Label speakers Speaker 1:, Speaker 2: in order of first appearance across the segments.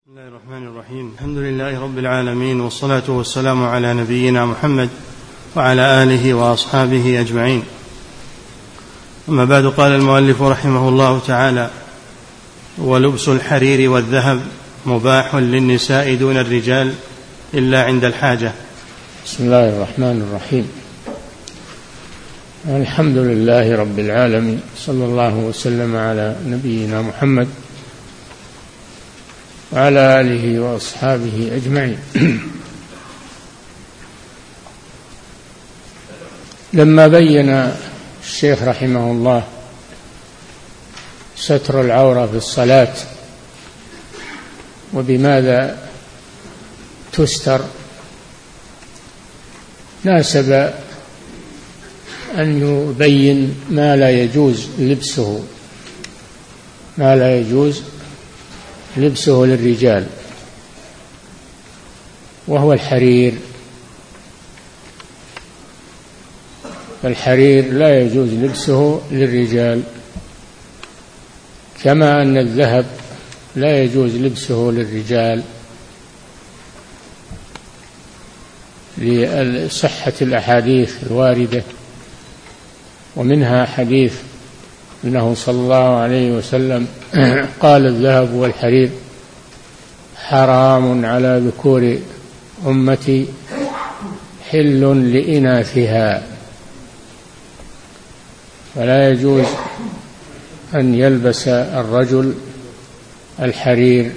Speaker 1: بسم الله الرحمن الرحيم. الحمد لله رب العالمين، والصلاة والسلام على نبينا محمد وعلى آله وأصحابه أجمعين. أما بعد، قال المؤلف رحمه الله تعالى: ولبس الحرير والذهب مباح للنساء دون الرجال إلا عند الحاجة.
Speaker 2: بسم الله الرحمن الرحيم. الحمد لله رب العالمين، صلى الله وسلم على نبينا محمد وعلى آله وأصحابه أجمعين. لما بين الشيخ رحمه الله ستر العورة في الصلاة وبماذا تستر، ناسب أن يبين ما لا يجوز لبسه للرجال، وهو الحرير. الحرير لا يجوز لبسه للرجال، كما أن الذهب لا يجوز لبسه للرجال لصحة الأحاديث الواردة، ومنها حديث أنه صلى الله عليه وسلم قال: الذهب والحرير حرام على ذكور أمتي حل لإناثها. فلا يجوز أن يلبس الرجل الحرير،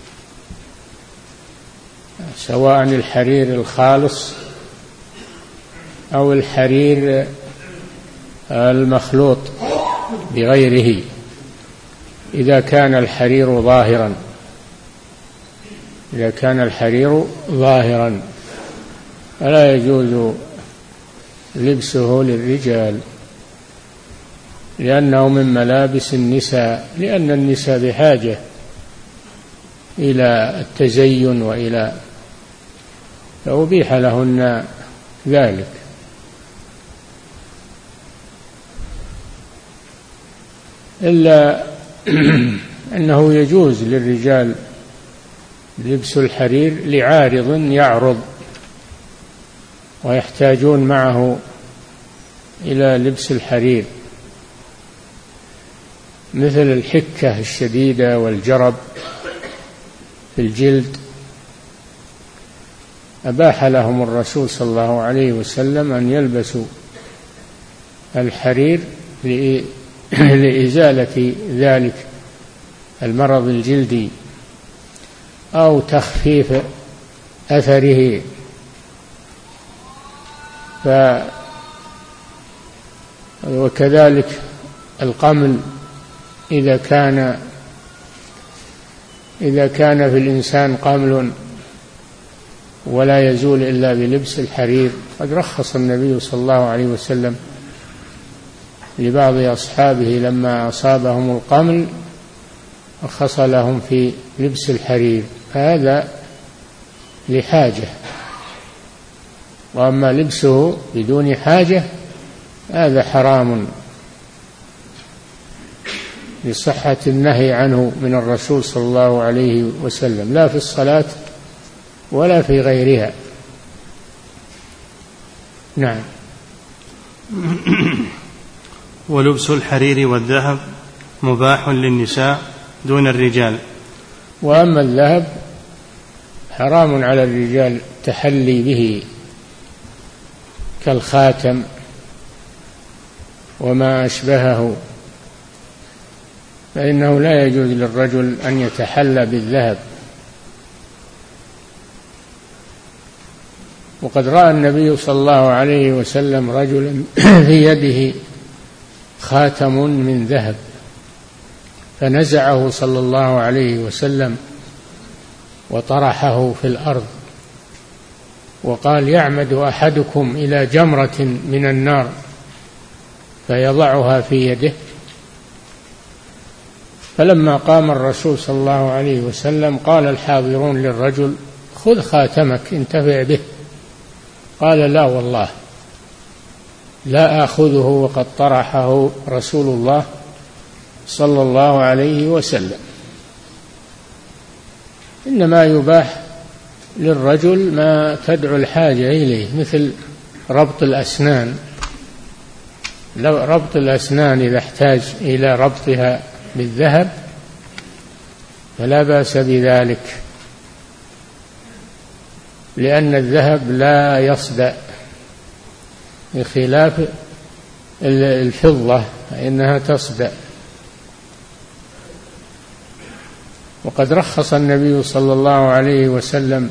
Speaker 2: سواء الحرير الخالص أو الحرير المخلوط بغيره، إذا كان الحرير ظاهرا فلا يجوز لبسه للرجال، لأنه من ملابس النساء، لأن النساء بحاجة إلى التزين وإلى فأبيح لهن ذلك. إلا أنه يجوز للرجال لبس الحرير لعارض يعرض ويحتاجون معه إلى لبس الحرير، مثل الحكة الشديدة والجرب في الجلد، أباح لهم الرسول صلى الله عليه وسلم أن يلبسوا الحرير لإزالة ذلك المرض الجلدي أو تخفيف أثره. وكذلك القمل، إذا كان في الإنسان قمل ولا يزول إلا بلبس الحرير، قد رخص النبي صلى الله عليه وسلم لبعض أصحابه لما أصابهم القمل، رخص لهم في لبس الحرير، هذا لحاجة. وأما لبسه بدون حاجة هذا حرام لصحة النهي عنه من الرسول صلى الله عليه وسلم، لا في الصلاة ولا في غيرها. نعم.
Speaker 1: ولبس الحرير والذهب مباح للنساء دون الرجال.
Speaker 2: وأما الذهب حرام على الرجال التحلي به، كالخاتم وما أشبهه، فإنه لا يجوز للرجل أن يتحلى بالذهب. وقد رأى النبي صلى الله عليه وسلم رجلا في يده خاتم من ذهب، فنزعه صلى الله عليه وسلم وطرحه في الأرض، وقال: يعمد أحدكم إلى جمرة من النار فيضعها في يده. فلما قام الرسول صلى الله عليه وسلم قال الحاضرون للرجل: خذ خاتمك انتفع به. قال: لا والله لا آخذه وقد طرحه رسول الله صلى الله عليه وسلم. إنما يباح للرجل ما تدعو الحاجة إليه، مثل ربط الأسنان. لو ربط الأسنان إذا احتاج إلى ربطها بالذهب فلا بأس بذلك، لأن الذهب لا يصدأ بخلاف الفضة فإنها تصدأ. وقد رخص النبي صلى الله عليه وسلم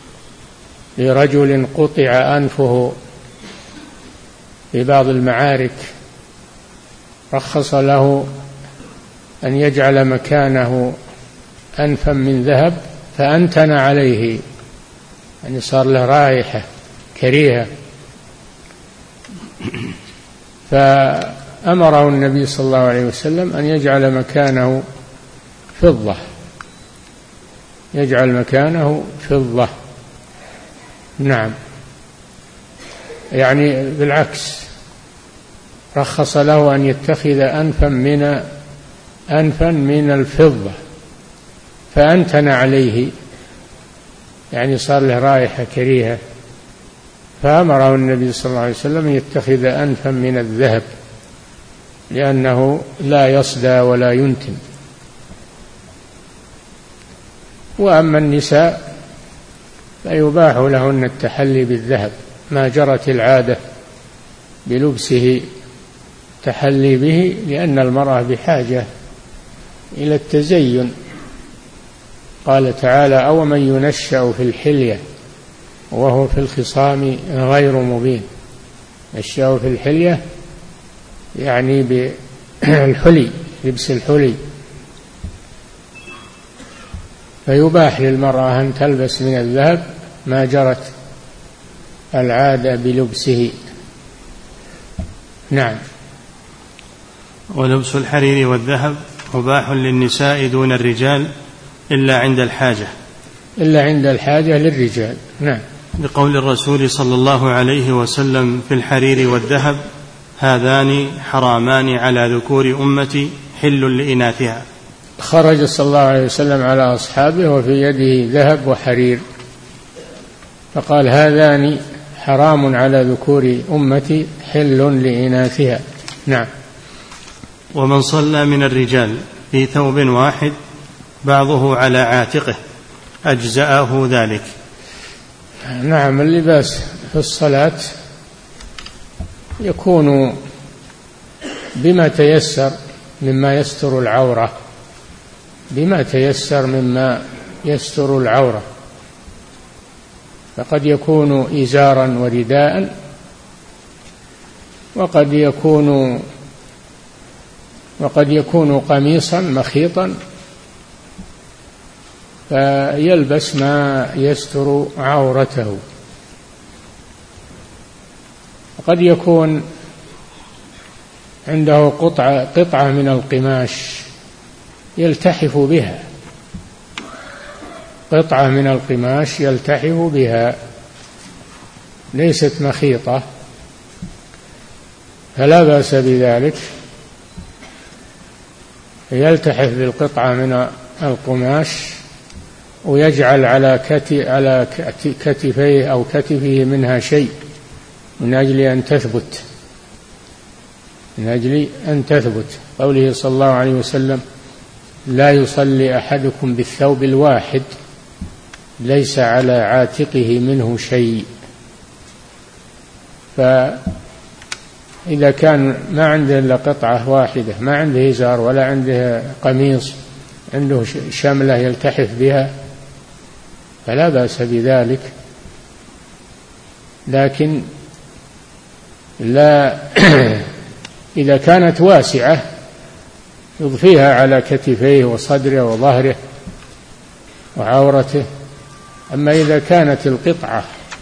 Speaker 2: لرجل قطع أنفه في بعض المعارك، رخص له أن يجعل مكانه أنفا من ذهب فأنتن عليه، يعني صار له رائحة كريهة، فأمره النبي صلى الله عليه وسلم أن يجعل مكانه فضة، يجعل مكانه فضة. نعم، يعني بالعكس، رخص له أن يتخذ أنفا من الفضة فأنتن عليه، يعني صار له رائحة كريهة، فأمره النبي صلى الله عليه وسلم أن يتخذ أنفا من الذهب لأنه لا يصدى ولا ينتن. وأما النساء فيباح لهن التحلي بالذهب ما جرت العادة بلبسه التحلي به، لأن المرأة بحاجة إلى التزين. قال تعالى: أو من ينشأ في الحلية وهو في الخصام غير مبين. ينشأ في الحلية يعني بالحلي، لبس الحلي. فيباح للمرأة أن تلبس من الذهب ما جرت العادة بلبسه. نعم.
Speaker 1: ولبس الحرير والذهب مباح للنساء دون الرجال إلا عند الحاجة،
Speaker 2: إلا عند الحاجة للرجال. نعم،
Speaker 1: لقول الرسول صلى الله عليه وسلم في الحرير والذهب: هذان حرامان على ذكور أمتي حل لإناثها.
Speaker 2: خرج صلى الله عليه وسلم على أصحابه وفي يده ذهب وحرير، فقال: هذان حرام على ذكور أمتي حل لإناثها. نعم.
Speaker 1: ومن صلى من الرجال في ثوب واحد بعضه على عاتقه أجزأه ذلك.
Speaker 2: نعم، اللباس في الصلاة يكون بما تيسر مما يستر العورة، بما تيسر مما يستر العورة، فقد يكون إزارا ورداء، وقد يكون قميصا مخيطا، فيلبس ما يستر عورته. وقد يكون عنده قطعة من القماش يلتحف بها، قطعة من القماش يلتحف بها ليست مخيطة، فلا بأس بذلك، يلتحف بالقطعة من القماش ويجعل على كتفيه أو كتفه منها شيء من أجل أن تثبت، قوله صلى الله عليه وسلم: لا يصلي أحدكم بالثوب الواحد ليس على عاتقه منه شيء. فإذا كان ما عنده إلا قطعة واحدة، ما عنده إزار ولا عنده قميص، عنده شملة يلتحف بها، فلا بأس بذلك، لكن لا إذا كانت واسعة يضفيها على كتفيه وصدره وظهره وعورته. أما إذا كانت القطعة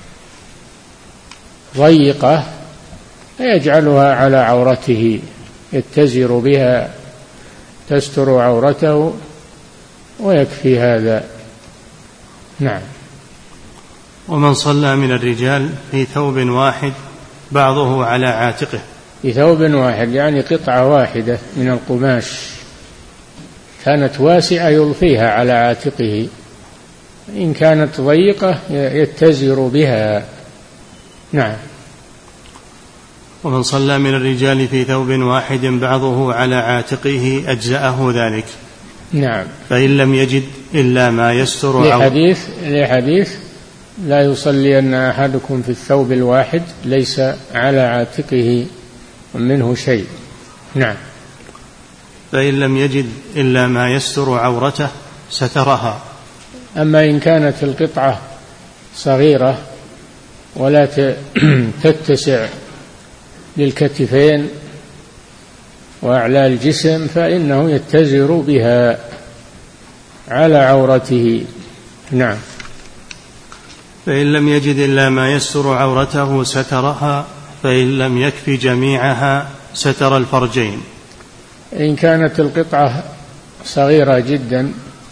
Speaker 2: ضيقة يجعلها على عورته، يتزر بها تستر عورته ويكفي هذا. نعم.
Speaker 1: ومن صلى من الرجال في ثوب واحد بعضه على عاتقه،
Speaker 2: في ثوب واحد يعني قطعة واحدة من القماش كانت واسعة يضفيها على عاتقه إن كانت ضيقة يتزر بها. نعم.
Speaker 1: ومن صلى من الرجال في ثوب واحد بعضه على عاتقه أجزأه ذلك.
Speaker 2: نعم.
Speaker 1: فإن لم يجد إلا ما يستر
Speaker 2: لحديث لا يصلين أحدكم في الثوب الواحد ليس على عاتقه منه شيء. نعم.
Speaker 1: فإن لم يجد إلا ما يستر عورته سترها.
Speaker 2: أما إن كانت القطعة صغيرة ولا تتسع للكتفين وأعلى الجسم فإنه يتزر بها على عورته. نعم.
Speaker 1: فإن لم يجد إلا ما يستر عورته سترها. فإن لم يكف جميعها ستر الفرجين.
Speaker 2: إن كانت القطعة صغيرة جدا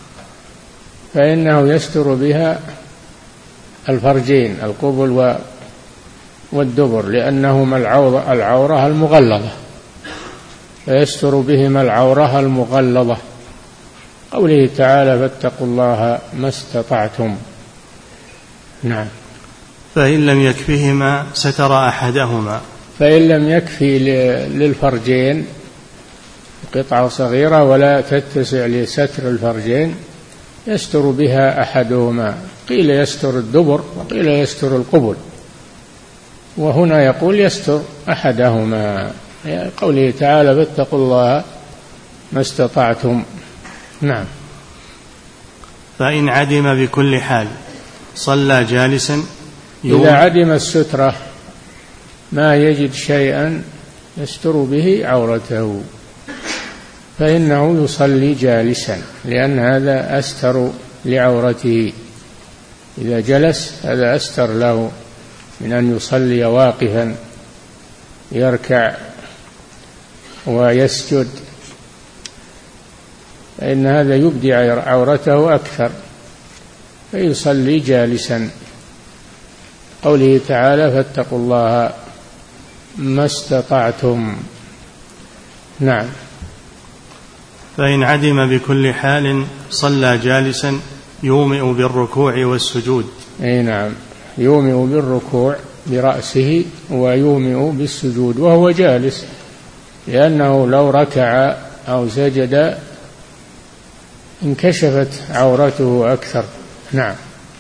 Speaker 2: فإنه يستر بها الفرجين القبل والدبر لأنهما العورة المغلظة، فيستر بهما العورة المغلظة. قوله تعالى فاتقوا الله ما استطعتم. نعم.
Speaker 1: فإن لم يكفهما ستر أحدهما.
Speaker 2: فإن لم يكفي للفرجين قطعة صغيرة ولا تتسع لستر الفرجين يستر بها أحدهما، قيل يستر الدبر وقيل يستر القبل، وهنا يقول يستر أحدهما قوله تعالى فاتقوا الله ما استطعتم. نعم.
Speaker 1: فإن عدم بكل حال صلى جالسا.
Speaker 2: إذا عدم السترة ما يجد شيئا يستر به عورته فإنه يصلي جالسا لأن هذا أستر لعورته. إذا جلس هذا أستر له من أن يصلي واقفا يركع ويسجد، فإن هذا يبدي عورته أكثر فيصلي جالسا. قوله تعالى فاتقوا الله ما استطعتم. نعم.
Speaker 1: فإن عدم بكل حال صلى جالسا يومئ بالركوع والسجود.
Speaker 2: أي نعم، يومئ بالركوع برأسه ويومئ بالسجود وهو جالس، لأنه لو ركع أو سجد انكشفت عورته أكثر. نعم.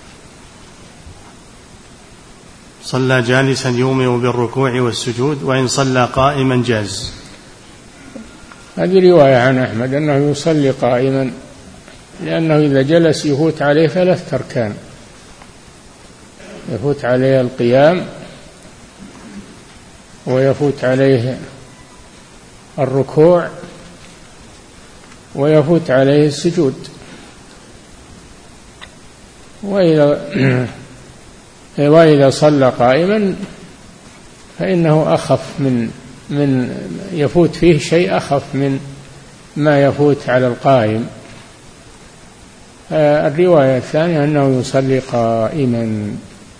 Speaker 1: صلى جالسا يومئ بالركوع والسجود وإن صلى قائما جاز.
Speaker 2: هذه رواية عن أحمد أنه يصلي قائما، لأنه إذا جلس يفوت عليه 3 أركان، يفوت عليه القيام ويفوت عليه الركوع ويفوت عليه السجود. وإذا صلى قائما فإنه أخف من يفوت فيه شيء أخف من ما يفوت على القائم. الرواية الثانية أنه يصلي قائما.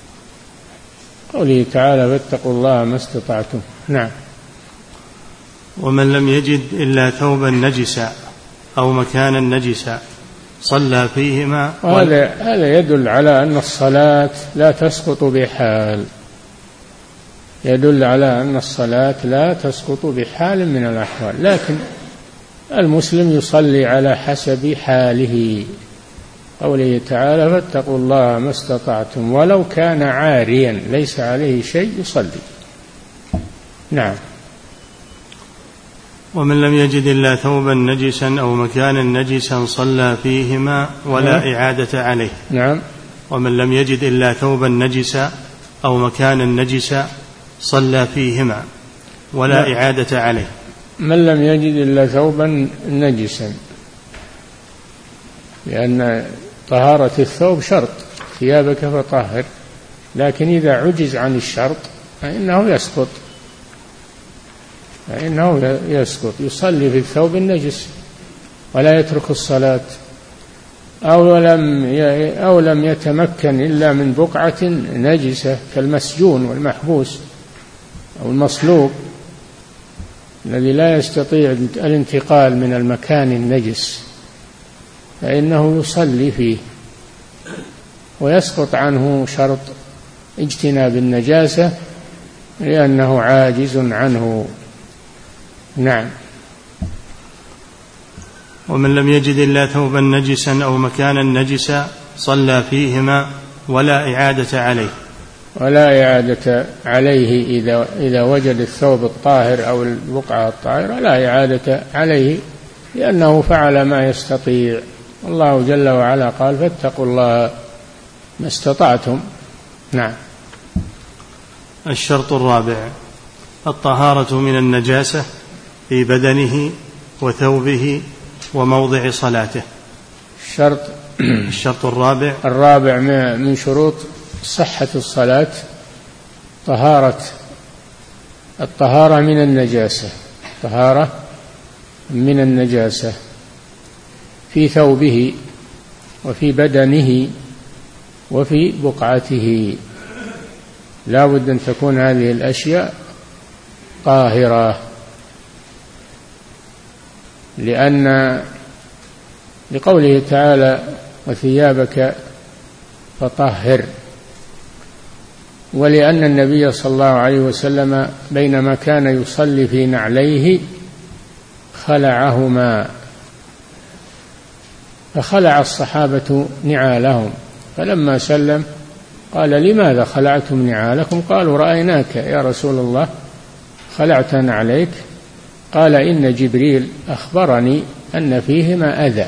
Speaker 2: قوله تعالى فاتقوا الله ما استطعتم. نعم.
Speaker 1: ومن لم يجد إلا ثوبا نجسا أو مكانا نجسا صلى فيهما.
Speaker 2: هذا يدل على أن الصلاة لا تسقط بحال، يدل على أن الصلاة لا تسقط بحال من الأحوال، لكن المسلم يصلي على حسب حاله. قوله تعالى فاتقوا الله ما استطعتم ولو كان عاريا ليس عليه شيء يصلي. نعم.
Speaker 1: ومن لم يجد إلا ثوبا نجسا أو مكانا نجسا صلى فيهما ولا إعادة عليه.
Speaker 2: نعم.
Speaker 1: ومن لم يجد إلا ثوبا نجسا أو مكانا نجسا صلى فيهما ولا إعادة عليه.
Speaker 2: من لم يجد إلا ثوبا نجسا، لأن طهارة الثوب شرط، ثيابك فطهر، لكن إذا عجز عن الشرط فإنه يسقط، يصلي في الثوب النجس ولا يترك الصلاة، أو لم يتمكن إلا من بقعة نجسة كالمسجون والمحبوس أو المصلوب الذي لا يستطيع الانتقال من المكان النجس، فإنه يصلي فيه. ويسقط عنه شرط اجتناب النجاسة لأنه عاجز عنه. نعم.
Speaker 1: ومن لم يجد إلا ثوبا نجسا أو مكانا نجسا صلى فيهما ولا إعادة عليه.
Speaker 2: ولا إعادة عليه إذا وجد الثوب الطاهر أو البقعة الطاهرة لا إعادة عليه لأنه فعل ما يستطيع. الله جل وعلا قال فاتقوا الله ما استطعتم. نعم.
Speaker 1: الشرط الرابع الطهارة من النجاسة في بدنه وثوبه وموضع صلاته. الشرط الرابع
Speaker 2: من شروط صحة الصلاة الطهارة من النجاسة في ثوبه وفي بدنه وفي بقعته. لا بد أن تكون هذه الأشياء طاهرة، لقوله تعالى وثيابك فطهر، ولأن النبي صلى الله عليه وسلم بينما كان يصلي في نعليه خلعهما، فخلع الصحابة نعالهم، فلما سلم قال لماذا خلعتم نعالكم؟ قالوا رأيناك يا رسول الله خلعت نعليك. قال إن جبريل أخبرني أن فيهما أذى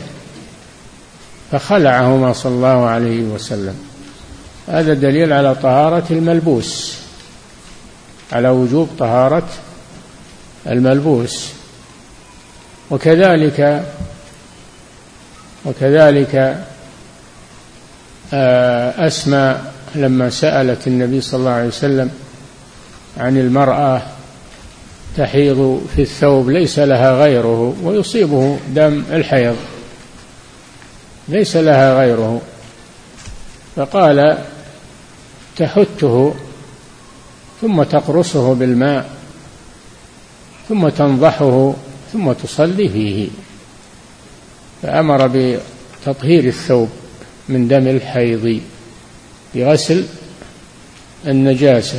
Speaker 2: فخلعهما صلى الله عليه وسلم. هذا دليل على طهارة الملبوس، على وجوب طهارة الملبوس. وكذلك أسماء لما سألت النبي صلى الله عليه وسلم عن المرأة تحيض في الثوب ليس لها غيره ويصيبه دم الحيض، ليس لها غيره، فقال تحته ثم تقرصه بالماء ثم تنضحه ثم تصلي فيه، فأمر بتطهير الثوب من دم الحيض بغسل النجاسة.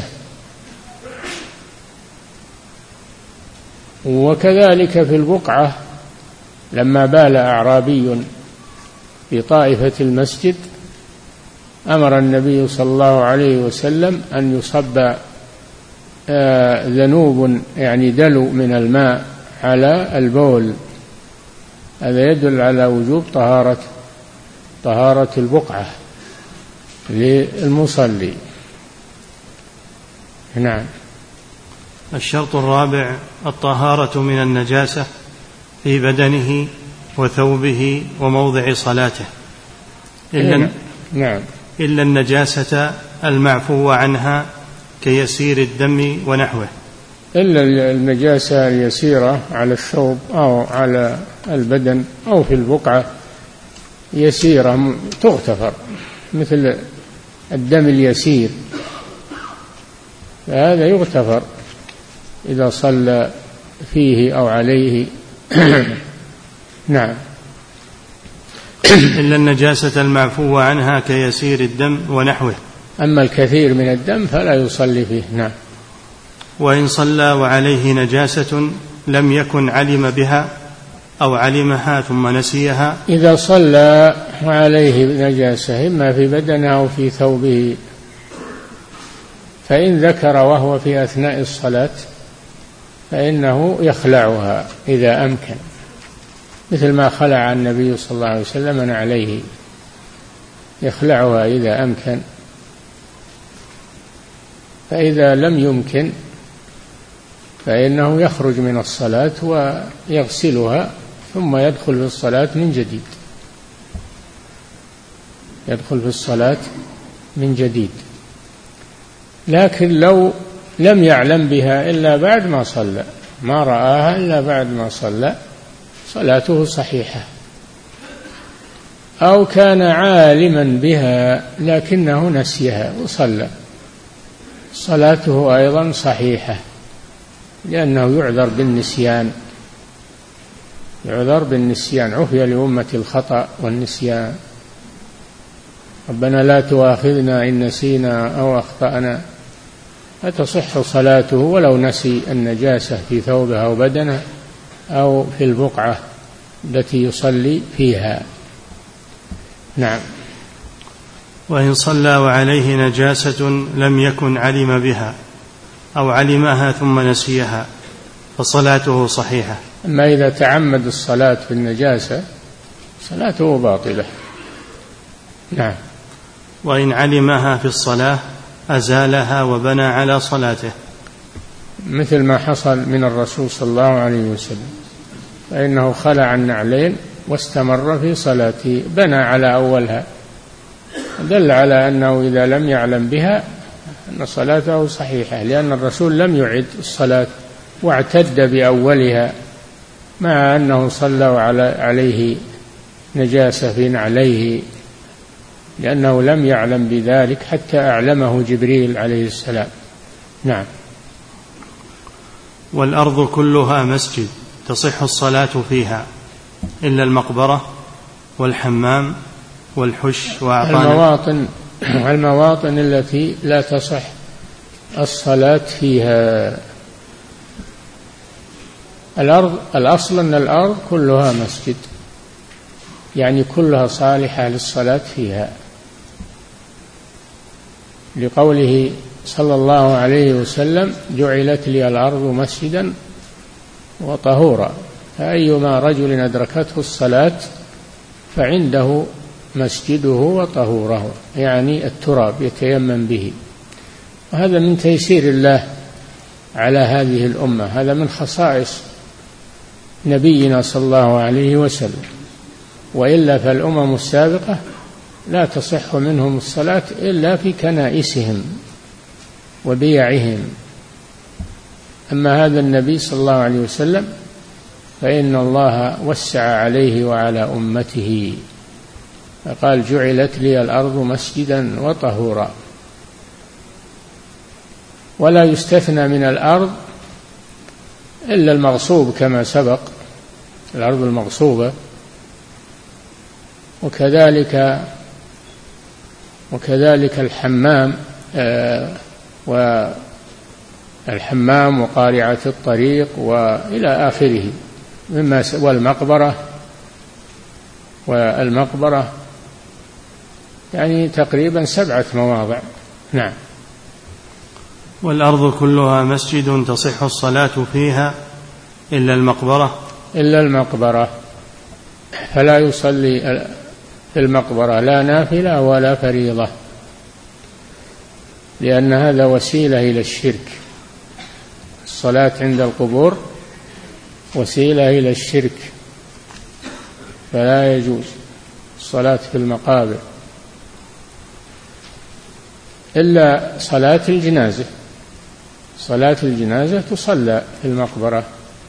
Speaker 2: وكذلك في البقعة لما بال أعرابي في طائفة المسجد أمر النبي صلى الله عليه وسلم أن يصب ذنوب يعني دلو من الماء على البول. هذا يدل على وجوب طهارة البقعة للمصلي. نعم.
Speaker 1: الشرط الرابع الطهارة من النجاسة في بدنه وثوبه وموضع صلاته
Speaker 2: نعم.
Speaker 1: إلا النجاسة المعفو عنها كيسير الدم ونحوه.
Speaker 2: إلا النجاسة اليسيرة على الثوب أو على البدن أو في البقعة يسيرة تغتفر، مثل الدم اليسير، فهذا يغتفر إذا صلى فيه أو عليه. نعم.
Speaker 1: إلا النجاسة المعفو عنها كيسير الدم ونحوه.
Speaker 2: أما الكثير من الدم فلا يصلي فيه. نعم.
Speaker 1: وإن صلى وعليه نجاسة لم يكن علم بها أو علمها ثم نسيها.
Speaker 2: إذا صلى وعليه نجاسة إما في بدنه أو في ثوبه فإن ذكر وهو في أثناء الصلاة فإنه يخلعها إذا أمكن، مثل ما خلع النبي صلى الله عليه وسلم نعليه، يخلعها إذا أمكن. فإذا لم يمكن فإنه يخرج من الصلاة ويغسلها ثم يدخل في الصلاة من جديد. لكن لو لم يعلم بها إلا بعد ما صلى، ما رآها إلا بعد ما صلى، صلاته صحيحة. أو كان عالما بها لكنه نسيها وصلى، صلاته أيضا صحيحة، لأنه يعذر بالنسيان، عفي لأمة الخطأ والنسيان. ربنا لا تؤاخذنا إن نسينا أو أخطأنا، فتصح صلاته ولو نسي النجاسة في ثوبه أو بدنه أو في البقعة التي يصلي فيها. نعم.
Speaker 1: وإن صلى وعليه نجاسة لم يكن علم بها أو علمها ثم نسيها فصلاته صحيحة.
Speaker 2: أما إذا تعمد الصلاة في النجاسة صلاته باطلة. نعم.
Speaker 1: وإن علمها في الصلاة أزالها وبنى على صلاته،
Speaker 2: مثل ما حصل من الرسول صلى الله عليه وسلم، فإنه خلع النعلين واستمر في صلاته، بنى على أولها، دل على أنه إذا لم يعلم بها أن صلاته صحيحة، لأن الرسول لم يعد الصلاة واعتد بأولها مع أنه صلى عليه نجاسة في نعليه، لأنه لم يعلم بذلك حتى أعلمه جبريل عليه السلام. نعم.
Speaker 1: والأرض كلها مسجد تصح الصلاة فيها إلا المقبرة والحمام والحش وأعطان
Speaker 2: المواطن التي لا تصح الصلاة فيها. الأصل أن الأرض كلها مسجد، يعني كلها صالحة للصلاة فيها، لقوله صلى الله عليه وسلم: جعلت لي الأرض مسجدا وطهورا، فأيما رجل أدركته الصلاة فعنده مسجده وطهوره، يعني التراب يتيمم به. وهذا من تيسير الله على هذه الأمة، هذا من خصائص نبينا صلى الله عليه وسلم، وإلا فالأمم السابقة لا تصح منهم الصلاة إلا في كنائسهم وبيعهم. أما هذا النبي صلى الله عليه وسلم فإن الله وسع عليه وعلى أمته، فقال: جعلت لي الأرض مسجدا وطهورا. ولا يستثنى من الأرض إلا المغصوب كما سبق، الأرض المغصوبة، وكذلك الحمام والحمام وقارعة الطريق وإلى آخره، والمقبرة يعني تقريبا 7 مواضع. نعم.
Speaker 1: والأرض كلها مسجد تصح الصلاة فيها إلا المقبرة
Speaker 2: فلا يصلي في المقبرة لا نافلة ولا فريضة، لأن هذا وسيلة إلى الشرك. الصلاة عند القبور وسيلة إلى الشرك، فلا يجوز الصلاة في المقابر إلا صلاة الجنازة. صلاة الجنازة تصلى في المقبرة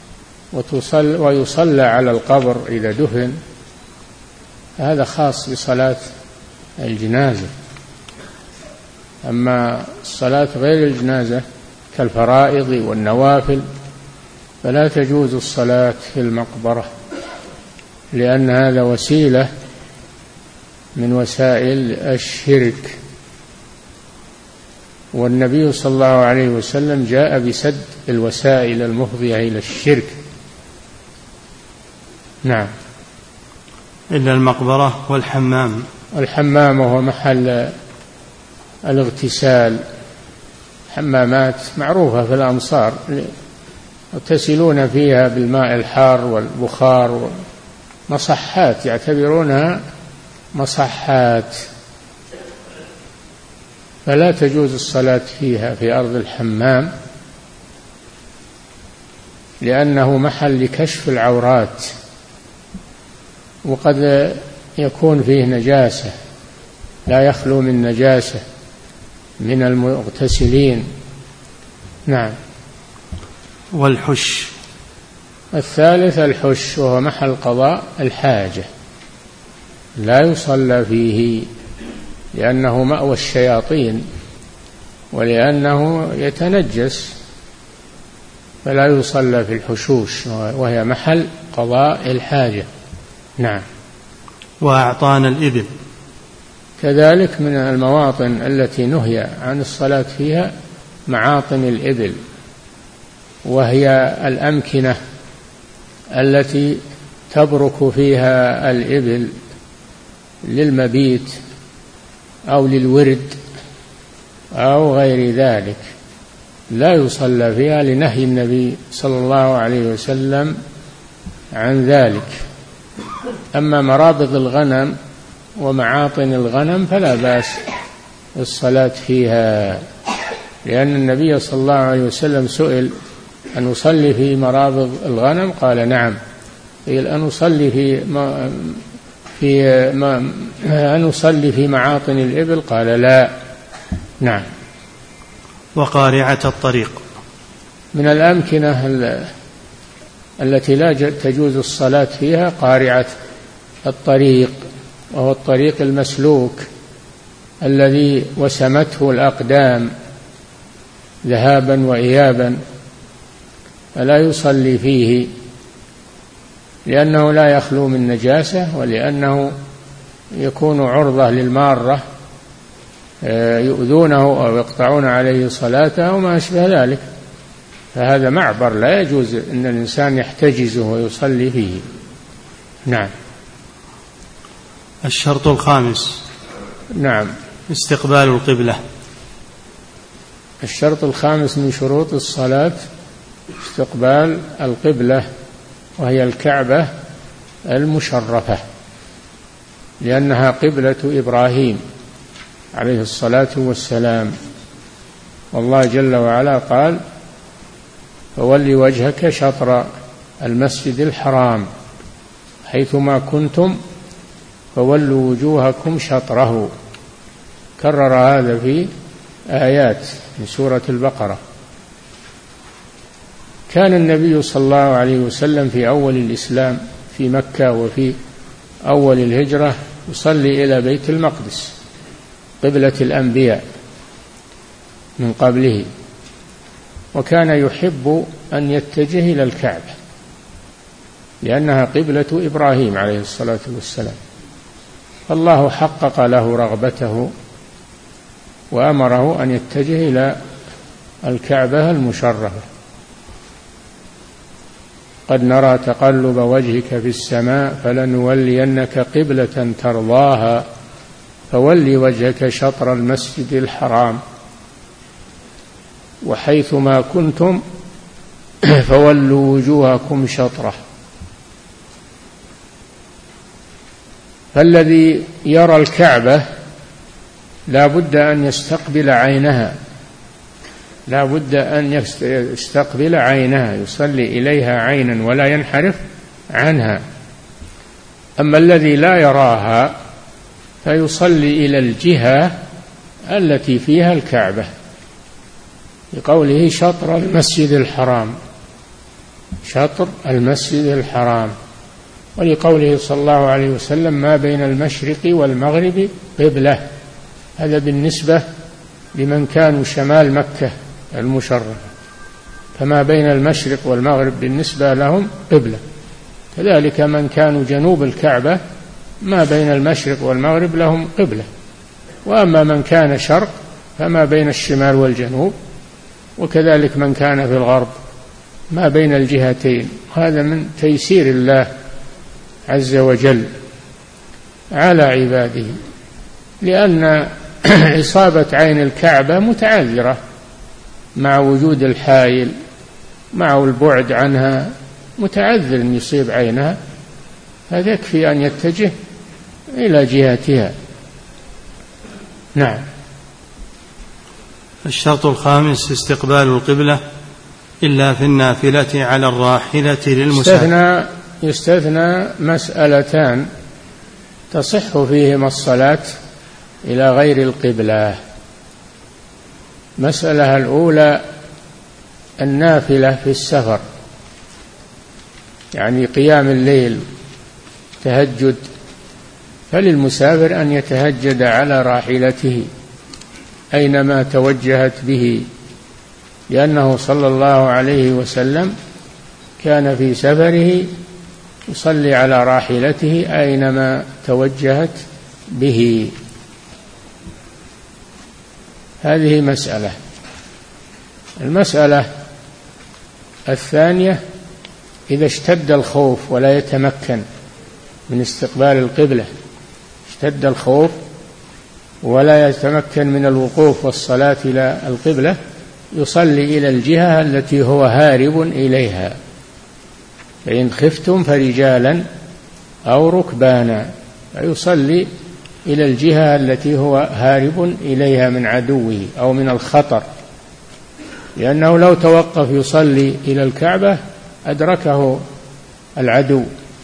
Speaker 2: ويصلى على القبر إذا دفن، هذا خاص بصلاة الجنازة. أما الصلاة غير الجنازة كالفرائض والنوافل فلا تجوز الصلاة في المقبرة، لأن هذا وسيلة من وسائل الشرك، والنبي صلى الله عليه وسلم جاء بسد الوسائل المفضية إلى الشرك. نعم.
Speaker 1: إلا المقبرة والحمام.
Speaker 2: الحمام وهو محل الاغتسال، حمامات معروفة في الأمصار يغتسلون فيها بالماء الحار والبخار، مصحات يعتبرونها مصحات، فلا تجوز الصلاة فيها في أرض الحمام، لأنه محل لكشف العورات، وقد يكون فيه نجاسة، لا يخلو من نجاسة من المغتسلين. نعم.
Speaker 1: والحش.
Speaker 2: الثالث الحش، وهو محل قضاء الحاجة، لا يصلى فيه لأنه مأوى الشياطين ولأنه يتنجس، فلا يصلى في الحشوش، وهي محل قضاء الحاجة. نعم.
Speaker 1: وأعطان الإبل.
Speaker 2: كذلك من المواطن التي نهي عن الصلاة فيها معاطن الإبل، وهي الأمكنة التي تبرك فيها الإبل للمبيت أو للورد أو غير ذلك، لا يصلى فيها لنهي النبي صلى الله عليه وسلم عن ذلك. أما مرابض الغنم ومعاطن الغنم فلا بأس الصلاة فيها، لأن النبي صلى الله عليه وسلم سئل أن أصلي في مرابض الغنم؟ قال نعم. قيل أن أصلي في معاطن الإبل؟ قال لا. نعم.
Speaker 1: وقارعة الطريق
Speaker 2: من الأمكنة التي لا تجوز الصلاة فيها قارعة الطريق، وهو الطريق المسلوك الذي وسمته الأقدام ذهابا وإيابا، فلا يصلي فيه لأنه لا يخلو من نجاسة، ولأنه يكون عرضة للمارة يؤذونه أو يقطعون عليه صلاته وما أشبه ذلك، فهذا معبر لا يجوز أن الإنسان يحتجزه ويصلي فيه. نعم.
Speaker 1: الشرط الخامس.
Speaker 2: نعم.
Speaker 1: استقبال القبلة.
Speaker 2: الشرط الخامس من شروط الصلاة استقبال القبلة، وهي الكعبة المشرفة، لأنها قبلة إبراهيم عليه الصلاة والسلام، والله جل وعلا قال: فول وجهك شطر المسجد الحرام حيثما كنتم فولوا وجوهكم شطره. كرر هذا في آيات من سورة البقرة. كان النبي صلى الله عليه وسلم في أول الإسلام في مكة وفي أول الهجرة يصلي إلى بيت المقدس قبلة الأنبياء من قبله، وكان يحب أن يتجه إلى الكعبة لأنها قبلة إبراهيم عليه الصلاة والسلام، فالله حقق له رغبته وأمره أن يتجه إلى الكعبة المشرفة. قد نرى تقلب وجهك في السماء فلنولينك قبلة ترضاها فول وجهك شطر المسجد الحرام وحيثما كنتم فولوا وجوهكم شطره. فالذي يرى الكعبة لا بد أن يستقبل عينها، لا بد أن يستقبل عينها، يصلي إليها عينا ولا ينحرف عنها. أما الذي لا يراها فيصلي إلى الجهة التي فيها الكعبة، لقوله شطر المسجد الحرام، شطر المسجد الحرام، ولقوله صلى الله عليه وسلم: ما بين المشرق والمغرب قبلة. هذا بالنسبة لمن كانوا شمال مكة المشرفة، فما بين المشرق والمغرب بالنسبة لهم قبلة. كذلك من كانوا جنوب الكعبة ما بين المشرق والمغرب لهم قبلة، وأما من كان شرق فما بين الشمال والجنوب، وكذلك من كان في الغرب ما بين الجهتين. هذا من تيسير الله عز وجل على عباده، لأن إصابة عين الكعبة متعذرة مع وجود الحائل، مع البعد عنها متعذر أن يصيب عينها، هذا يكفي أن يتجه إلى جهتها. نعم.
Speaker 1: الشرط الخامس استقبال القبلة إلا في النافلة على الراحلة للمسافر.
Speaker 2: يستثنى مسألتان تصح فيهما الصلاة إلى غير القبلة. مسألة الأولى النافلة في السفر، يعني قيام الليل، تهجد، فللمسافر أن يتهجد على راحلته أينما توجهت به، لأنه صلى الله عليه وسلم كان في سفره يصلي على راحلته أينما توجهت به، هذه مسألة. المسألة الثانية: إذا اشتد الخوف ولا يتمكن من استقبال القبلة، اشتد الخوف ولا يتمكن من الوقوف والصلاة إلى القبلة، يصلي إلى الجهة التي هو هارب إليها. فإن خفتم فرجالا أو ركبانا، فيصلي إلى الجهة التي هو هارب إليها من عدوه أو من الخطر، لأنه لو توقف يصلي إلى الكعبة أدركه العدو.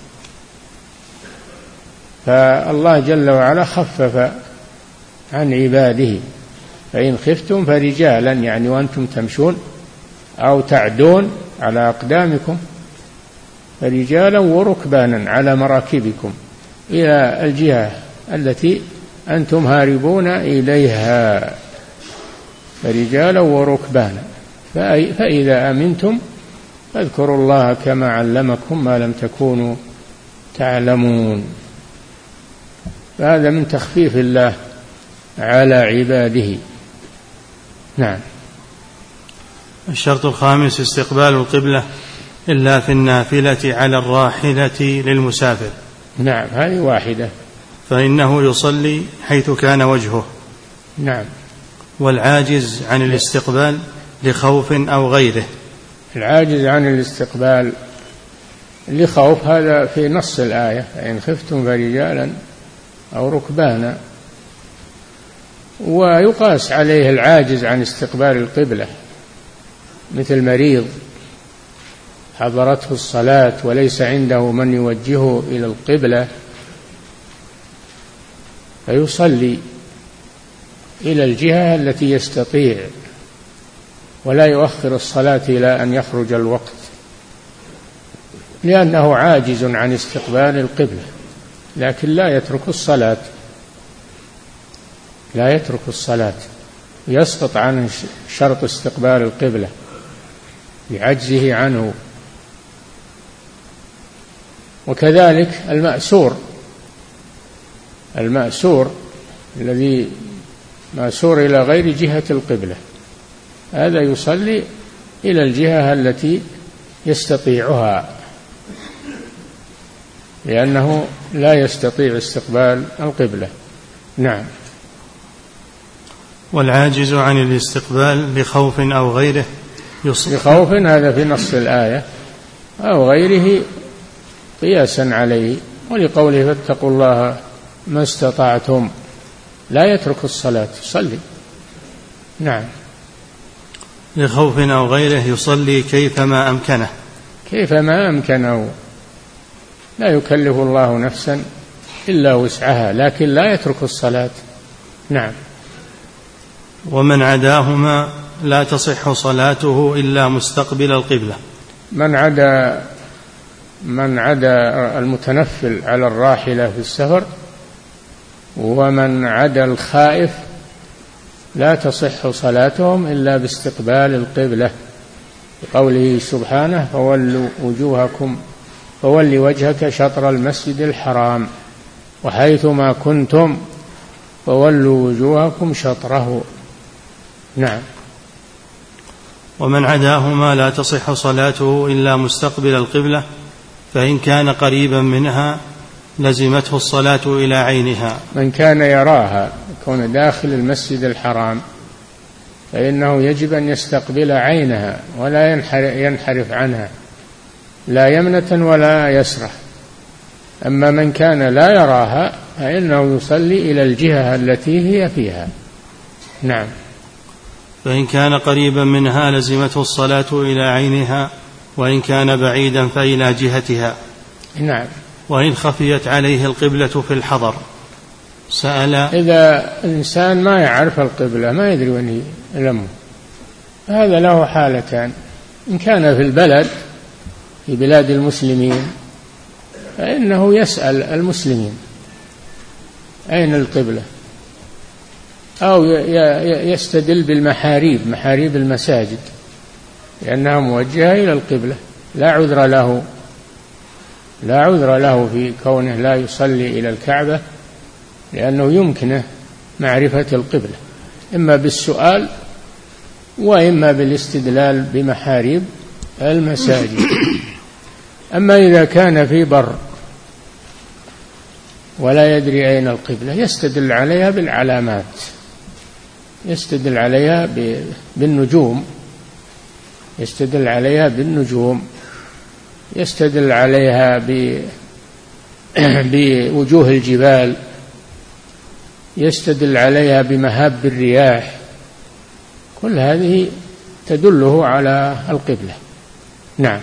Speaker 2: فالله جل وعلا خفف عن عباده: فإن خفتم فرجالا، يعني وأنتم تمشون أو تعدون على أقدامكم، فرجالا وركبانا على مراكبكم إلى الجهة التي أنتم هاربون إليها، فرجالا وركبانا. فإذا أمنتم فاذكروا الله كما علمكم ما لم تكونوا تعلمون. فهذا من تخفيف الله على عباده. نعم.
Speaker 1: الشرط الخامس: استقبال القبلة إلا في النافلة على الراحلة للمسافر.
Speaker 2: نعم، هذه واحدة،
Speaker 1: فإنه يصلي حيث كان وجهه.
Speaker 2: نعم.
Speaker 1: والعاجز عن الاستقبال لخوف أو غيره.
Speaker 2: العاجز عن الاستقبال لخوف، هذا في نص الآية: فإن خفتم فرجالا أو ركبانا. ويقاس عليه العاجز عن استقبال القبلة، مثل مريض حضرته الصلاة وليس عنده من يوجهه إلى القبلة، فيصلي إلى الجهة التي يستطيع، ولا يؤخر الصلاة إلى أن يخرج الوقت، لأنه عاجز عن استقبال القبلة. لكن لا يترك الصلاة، لا يترك الصلاة، يسقط عنه شرط استقبال القبلة بعجزه عنه. وكذلك المأسور الذي مأسور إلى غير جهة القبلة، هذا يصلي إلى الجهة التي يستطيعها، لأنه لا يستطيع استقبال القبلة. نعم.
Speaker 1: والعاجز عن الاستقبال لخوف أو غيره
Speaker 2: لخوف، هذا في نص الآية، أو غيره قياسا عليه، ولقوله: فاتقوا الله ما استطعتم، لا يترك الصلاة، يصلي. نعم.
Speaker 1: لخوف أو غيره يصلي كيفما أمكنه.
Speaker 2: كيفما أمكنه، لا يكلف الله نفسا إلا وسعها، لكن لا يترك الصلاة. نعم.
Speaker 1: ومن عداهما لا تصح صلاته إلا مستقبل القبلة.
Speaker 2: من عدا المتنفل على الراحلة في السفر، ومن عدا الخائف لا تصح صلاتهم إلا باستقبال القبلة، بقوله سبحانه: فول وجهك شطر المسجد الحرام وحيثما كنتم فولوا وجوهكم شطره. نعم.
Speaker 1: ومن عداهما لا تصح صلاته إلا مستقبل القبلة، فإن كان قريبا منها لزمته الصلاة إلى عينها.
Speaker 2: من كان يراها، يكون داخل المسجد الحرام، فإنه يجب أن يستقبل عينها ولا ينحرف عنها، لا يمنة ولا يسرة. أما من كان لا يراها فإنه يصلي إلى الجهة التي هي فيها. نعم.
Speaker 1: فإن كان قريبا منها لزمته الصلاة إلى عينها، وإن كان بعيدا فإلى جهتها.
Speaker 2: نعم.
Speaker 1: وإن خفيت عليه القبلة في الحضر سأل.
Speaker 2: إذا الإنسان ما يعرف القبلة، ما يدري وين يلمه، هذا له حالتان: إن كان في البلد، في بلاد المسلمين، فإنه يسأل المسلمين أين القبلة، أو يستدل بالمحاريب، محاريب المساجد، لأنها موجهة إلى القبلة. لا عذر له في كونه لا يصلي إلى الكعبة، لأنه يمكنه معرفة القبلة. إما بالسؤال وإما بالاستدلال بمحاريب المساجد. أما إذا كان في بر ولا يدري أين القبلة يستدل عليها بالعلامات، يستدل عليها بالنجوم، يستدل عليها بالنجوم، يستدل عليها بوجوه الجبال، يستدل عليها بمهاب الرياح، كل هذه تدله على القبلة. نعم.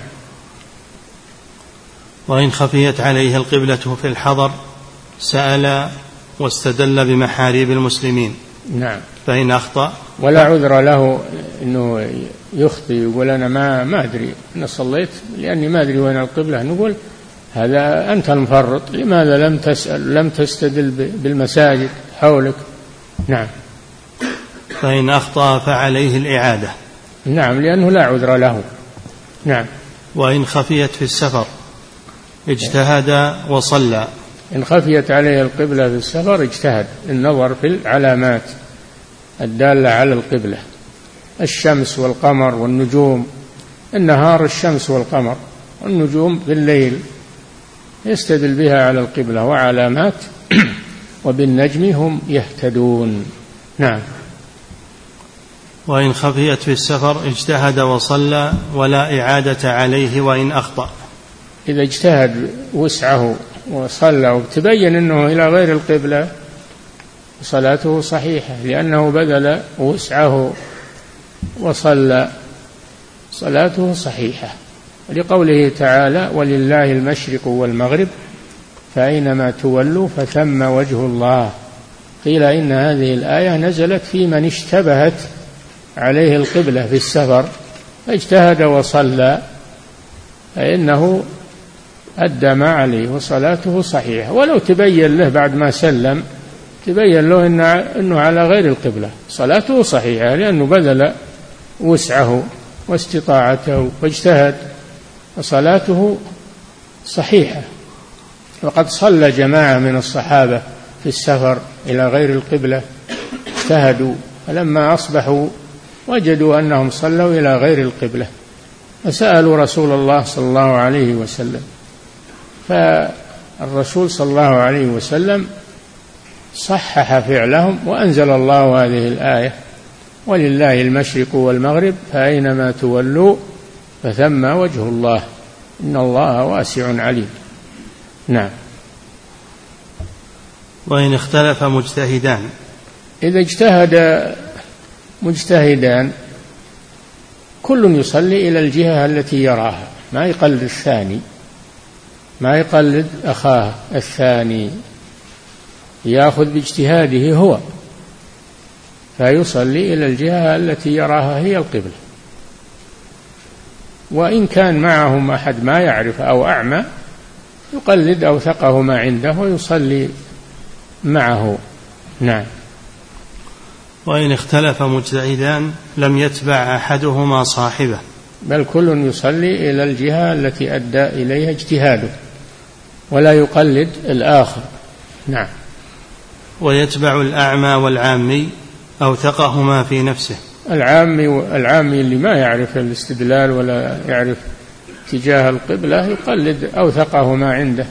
Speaker 1: وإن خفيت عليه القبلة في الحضر سأل واستدل بمحاريب المسلمين.
Speaker 2: نعم.
Speaker 1: فإن أخطأ
Speaker 2: ولا عذر له أنه يخطئ يقول أنا ما أدري، أنا صليت لأني ما أدري وين القبلة، نقول هذا أنت المفرط، لماذا لم تسأل، لم تستدل بالمساجد حولك. نعم.
Speaker 1: فإن أخطأ فعليه الإعادة.
Speaker 2: نعم، لأنه لا عذر له. نعم.
Speaker 1: وإن خفيت في السفر اجتهد وصلى.
Speaker 2: إن خفيت عليه القبلة في السفر اجتهد النظر في العلامات الدالة على القبلة، الشمس والقمر والنجوم، النهار الشمس والقمر، والنجوم بالليل يستدل بها على القبلة وعلامات وبالنجم هم يهتدون. نعم.
Speaker 1: وإن خفيت في السفر اجتهد وصلى ولا إعادة عليه وإن أخطأ.
Speaker 2: إذا اجتهد وسعه وصلى وتبين أنه إلى غير القبلة صلاته صحيحة، لأنه بذل وسعه وصلى، صلاته صحيحة، لقوله تعالى ولله المشرق والمغرب فأينما تولوا فثم وجه الله. قيل إن هذه الآية نزلت في من اشتبهت عليه القبلة في السفر فاجتهد وصلى فإنه أدى ما عليه وصلاته صحيحة، ولو تبين له بعد ما سلم تبين له أنه على غير القبلة صلاته صحيحة، لأنه بذل وسعه واستطاعته واجتهد وصلاته صحيحة. وقد صلى جماعة من الصحابة في السفر إلى غير القبلة اجتهدوا، فلما أصبحوا وجدوا أنهم صلوا إلى غير القبلة فسألوا رسول الله صلى الله عليه وسلم، فالرسول صلى الله عليه وسلم صحح فعلهم وأنزل الله هذه الآية ولله المشرق والمغرب فأينما تولوا فثم وجه الله إن الله واسع عليم. نعم.
Speaker 1: وإن اختلف مجتهدان.
Speaker 2: إذا اجتهد مجتهدان كل يصلي إلى الجهة التي يراها، ما يقلد الثاني، ما يقلد أخاه الثاني، يأخذ باجتهاده هو فيصلي إلى الجهة التي يراها هي القبلة. وإن كان معهم أحد ما يعرف أو أعمى يقلد أوثقه ما عنده ويصلي معه. نعم.
Speaker 1: وإن اختلف مجتهدان لم يتبع أحدهما صاحبه،
Speaker 2: بل كل يصلي إلى الجهة التي أدى إليها اجتهاده ولا يقلد الآخر. نعم.
Speaker 1: ويتبع الأعمى والعامي أوثقهما في نفسه.
Speaker 2: العامي اللي ما يعرف الاستدلال ولا يعرف اتجاه القبلة يقلد أوثقه ما عنده،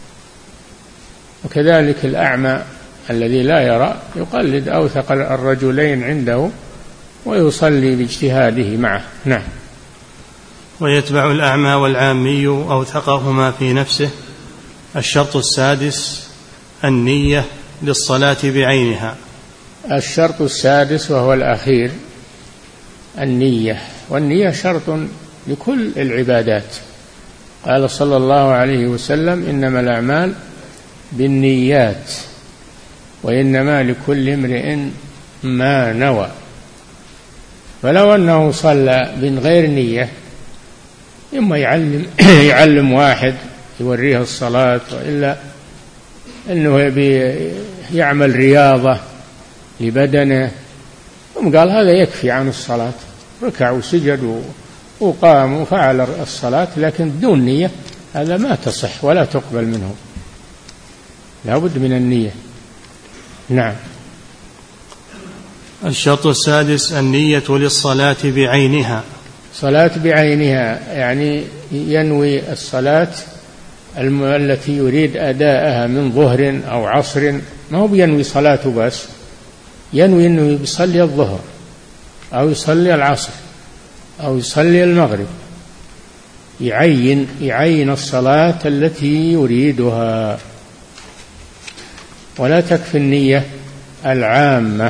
Speaker 2: وكذلك الأعمى الذي لا يرى يقلد أوثق الرجلين عنده ويصلي باجتهاده معه. نعم.
Speaker 1: ويتبع الأعمى والعامي أوثقهما في نفسه. الشرط السادس النية للصلاة بعينها.
Speaker 2: الشرط السادس وهو الأخير النية، والنية شرط لكل العبادات. قال صلى الله عليه وسلم إنما الأعمال بالنيات وإنما لكل امرئ ما نوى. فلو أنه صلى من غير نية إما يعلم واحد يوريه الصلاة، وإلا أنه يعمل رياضة لبدنه ثم قال هذا يكفي عن الصلاة، ركع وسجد وقام وفعل الصلاة لكن بدون نية، هذا ما تصح ولا تقبل منه، لا بد من النية. نعم.
Speaker 1: الشرط السادس النية للصلاة بعينها.
Speaker 2: صلاة بعينها يعني ينوي الصلاة التي يريد أداءها من ظهر أو عصر، ما هو بينوي صلاته بس، ينوي أنه يصلي الظهر أو يصلي العصر أو يصلي المغرب، يعين الصلاة التي يريدها، ولا تكفي النية العامة.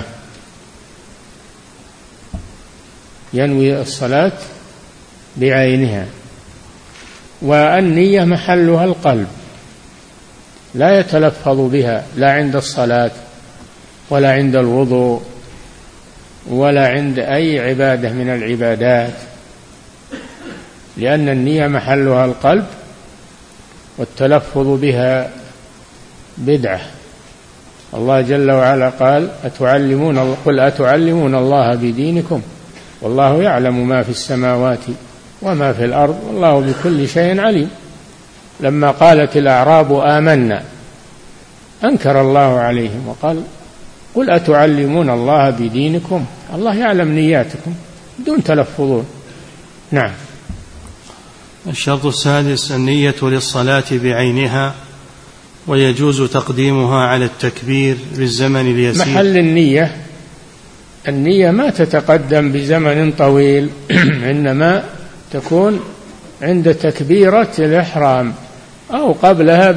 Speaker 2: ينوي الصلاة بعينها. والنية محلها القلب، لا يتلفظ بها لا عند الصلاة ولا عند الوضوء ولا عند أي عبادة من العبادات، لأن النية محلها القلب، والتلفظ بها بدعة. الله جل وعلا قال قل أتعلمون الله بدينكم والله يعلم ما في السماوات وما في الأرض والله بكل شيء عليم. لما قالت الأعراب آمنا أنكر الله عليهم وقال قل أتعلمون الله بدينكم، الله يعلم نياتكم دون تلفظون. نعم.
Speaker 1: الشرط السادس النية للصلاة بعينها، ويجوز تقديمها على التكبير بالزمن اليسير.
Speaker 2: محل النية ما تتقدم بزمن طويل إنما تكون عند تكبيرة الإحرام أو قبلها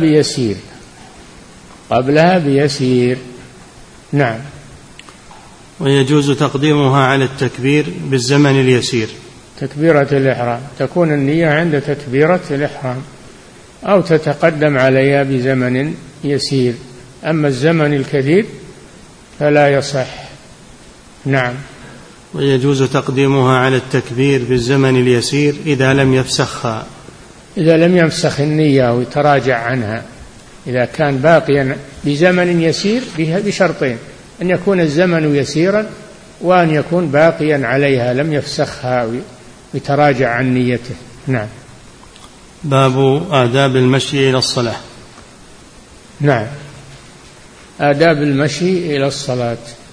Speaker 2: بيسير. نعم.
Speaker 1: ويجوز تقديمها على التكبير بالزمن اليسير.
Speaker 2: تكبيرة الإحرام تكون النية عند تكبيرة الإحرام أو تتقدم عليها بزمن يسير، أما الزمن الكثير فلا يصح. نعم.
Speaker 1: ويجوز تقديمها على التكبير بالزمن اليسير إذا لم يفسخها،
Speaker 2: إذا لم يفسخ النية ويتراجع عنها، إذا كان باقيا بزمن يسير بشرطين: أن يكون الزمن يسيرا، وأن يكون باقيا عليها لم يفسخها ويتراجع عن نيته. نعم.
Speaker 1: باب آداب المشي إلى الصلاة.
Speaker 2: نعم. آداب المشي إلى الصلاة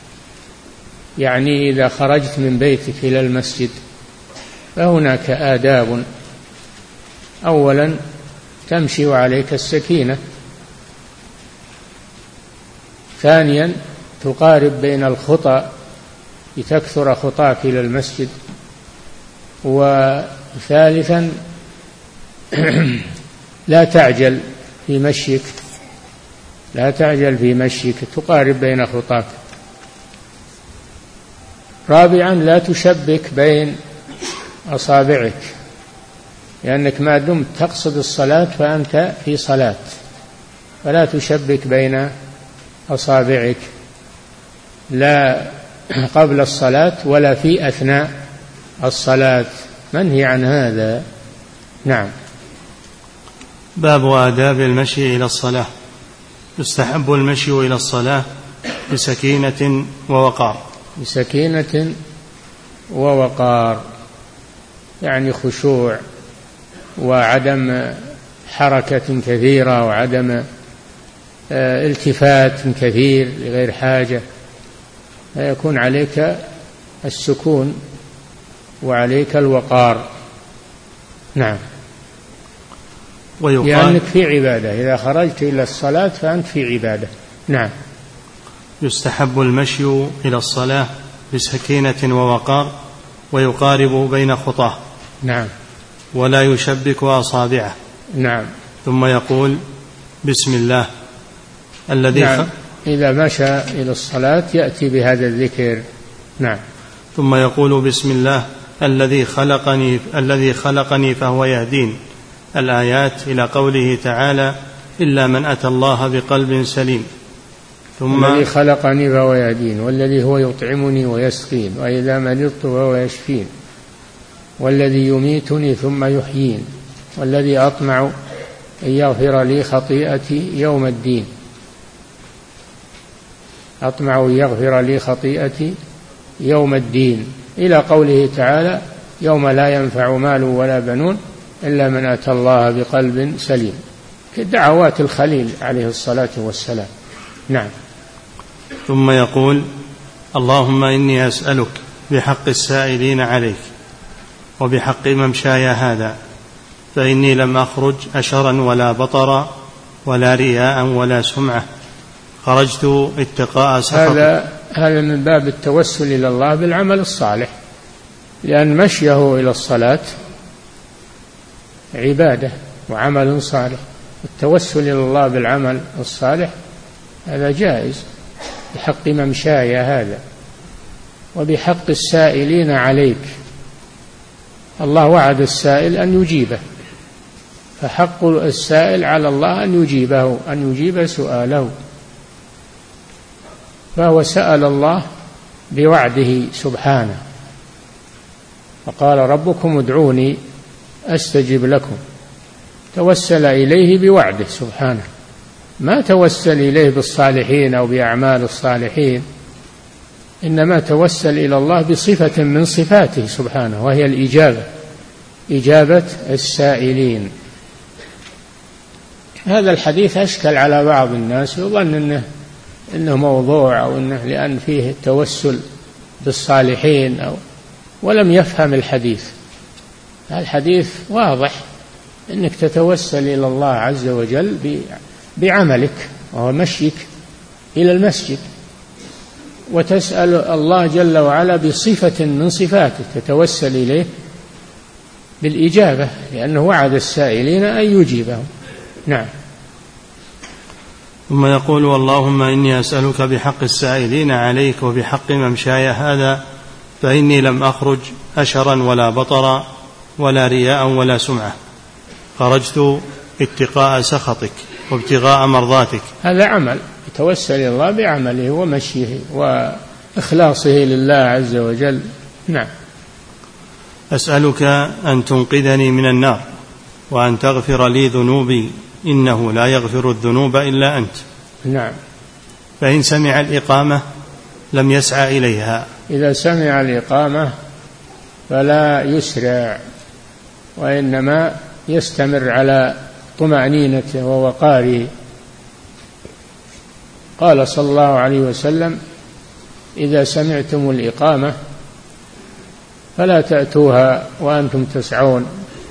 Speaker 2: يعني إذا خرجت من بيتك إلى المسجد فهناك آداب. أولا تمشي وعليك السكينة. ثانيا تقارب بين الخطى لتكثر خطاك إلى المسجد. وثالثا لا تعجل في مشيك، تقارب بين خطاك. رابعا لا تشبك بين أصابعك، لأنك ما دمت تقصد الصلاة فأنت في صلاة، فلا تشبك بين أصابعك لا قبل الصلاة ولا في أثناء الصلاة، منهي عن هذا. نعم.
Speaker 1: باب آداب المشي إلى الصلاة. يستحب المشي إلى الصلاة بسكينة ووقار، يعني خشوع وعدم حركة كثيرة وعدم التفات كثير لغير حاجة، فيكون عليك السكون وعليك الوقار. نعم. لأنك في عبادة، إذا خرجت إلى الصلاة فأنت في عبادة. نعم. يستحب المشي إلى الصلاة بسكينة ووقار، ويقارب بين خطاه.
Speaker 2: نعم.
Speaker 1: ولا يشبك أصابعه.
Speaker 2: نعم.
Speaker 1: ثم يقول بسم الله الذي
Speaker 2: نعم. إذا مشى إلى الصلاة يأتي بهذا الذكر. نعم.
Speaker 1: ثم يقول بسم الله الذي خلقني فهو يهدين، الآيات إلى قوله تعالى إلا من أتى الله بقلب سليم. ثم
Speaker 2: الذي خلقني فهو يهدين، والذي هو يطعمني ويسقين، وإذا مرضت فهو يشفين، والذي يميتني ثم يحيين، والذي أطمع أن يغفر لي خطيئتي يوم الدين. أطمع أن يغفر لي خطيئتي يوم الدين، إلى قوله تعالى يوم لا ينفع مال ولا بنون إلا من أتى الله بقلب سليم، كدعوات الخليل عليه الصلاة والسلام. نعم.
Speaker 1: ثم يقول اللهم إني أسألك بحق السائلين عليك وبحق ممشاي هذا، فإني لم أخرج أشرا ولا بطرا ولا رياء ولا سمعة، خرجت اتقاء سخطك.
Speaker 2: هذا من باب التوسل إلى الله بالعمل الصالح، لأن مشيه إلى الصلاة عبادة وعمل صالح. التوسل إلى الله بالعمل الصالح هذا جائز بحق ممشاي هذا وبحق السائلين عليك. الله وعد السائل أن يجيبه، فحق السائل على الله أن يجيبه، أن يجيب سؤاله، فهو سأل الله بوعده سبحانه، فقال ربكم ادعوني أستجب لكم، توسل إليه بوعده سبحانه، ما توسل إليه بالصالحين أو بأعمال الصالحين، إنما توسل إلى الله بصفة من صفاته سبحانه، وهي الإجابة، إجابة السائلين. هذا الحديث أشكل على بعض الناس، يظن إنه موضوع أو إنه لأن فيه التوسل بالصالحين ولم يفهم الحديث. الحديث واضح إنك تتوسل إلى الله عز وجل بعملك وهو مشيك إلى المسجد، وتسأل الله جل وعلا بصفة من صفاته تتوسل إليه بالإجابة، لأنه وعد السائلين أن يجيبهم. نعم.
Speaker 1: ثم يقول اللهم إني أسألك بحق السائلين عليك وبحق ممشاي هذا، فإني لم أخرج أشرا ولا بطرا ولا رياء ولا سمعة، خرجت اتقاء سخطك وابتغاء مرضاتك.
Speaker 2: هذا عمل يتوسل إلى الله بعمله ومشيه وإخلاصه لله عز وجل. نعم.
Speaker 1: أسألك أن تنقذني من النار وأن تغفر لي ذنوبي، إنه لا يغفر الذنوب إلا أنت.
Speaker 2: نعم.
Speaker 1: فإن سمع الإقامة لم يسعى إليها.
Speaker 2: إذا سمع الإقامة فلا يسرع، وإنما يستمر على طمأنينته ووقاره. قال صلى الله عليه وسلم إذا سمعتم الإقامة فلا تأتوها وأنتم تسعون،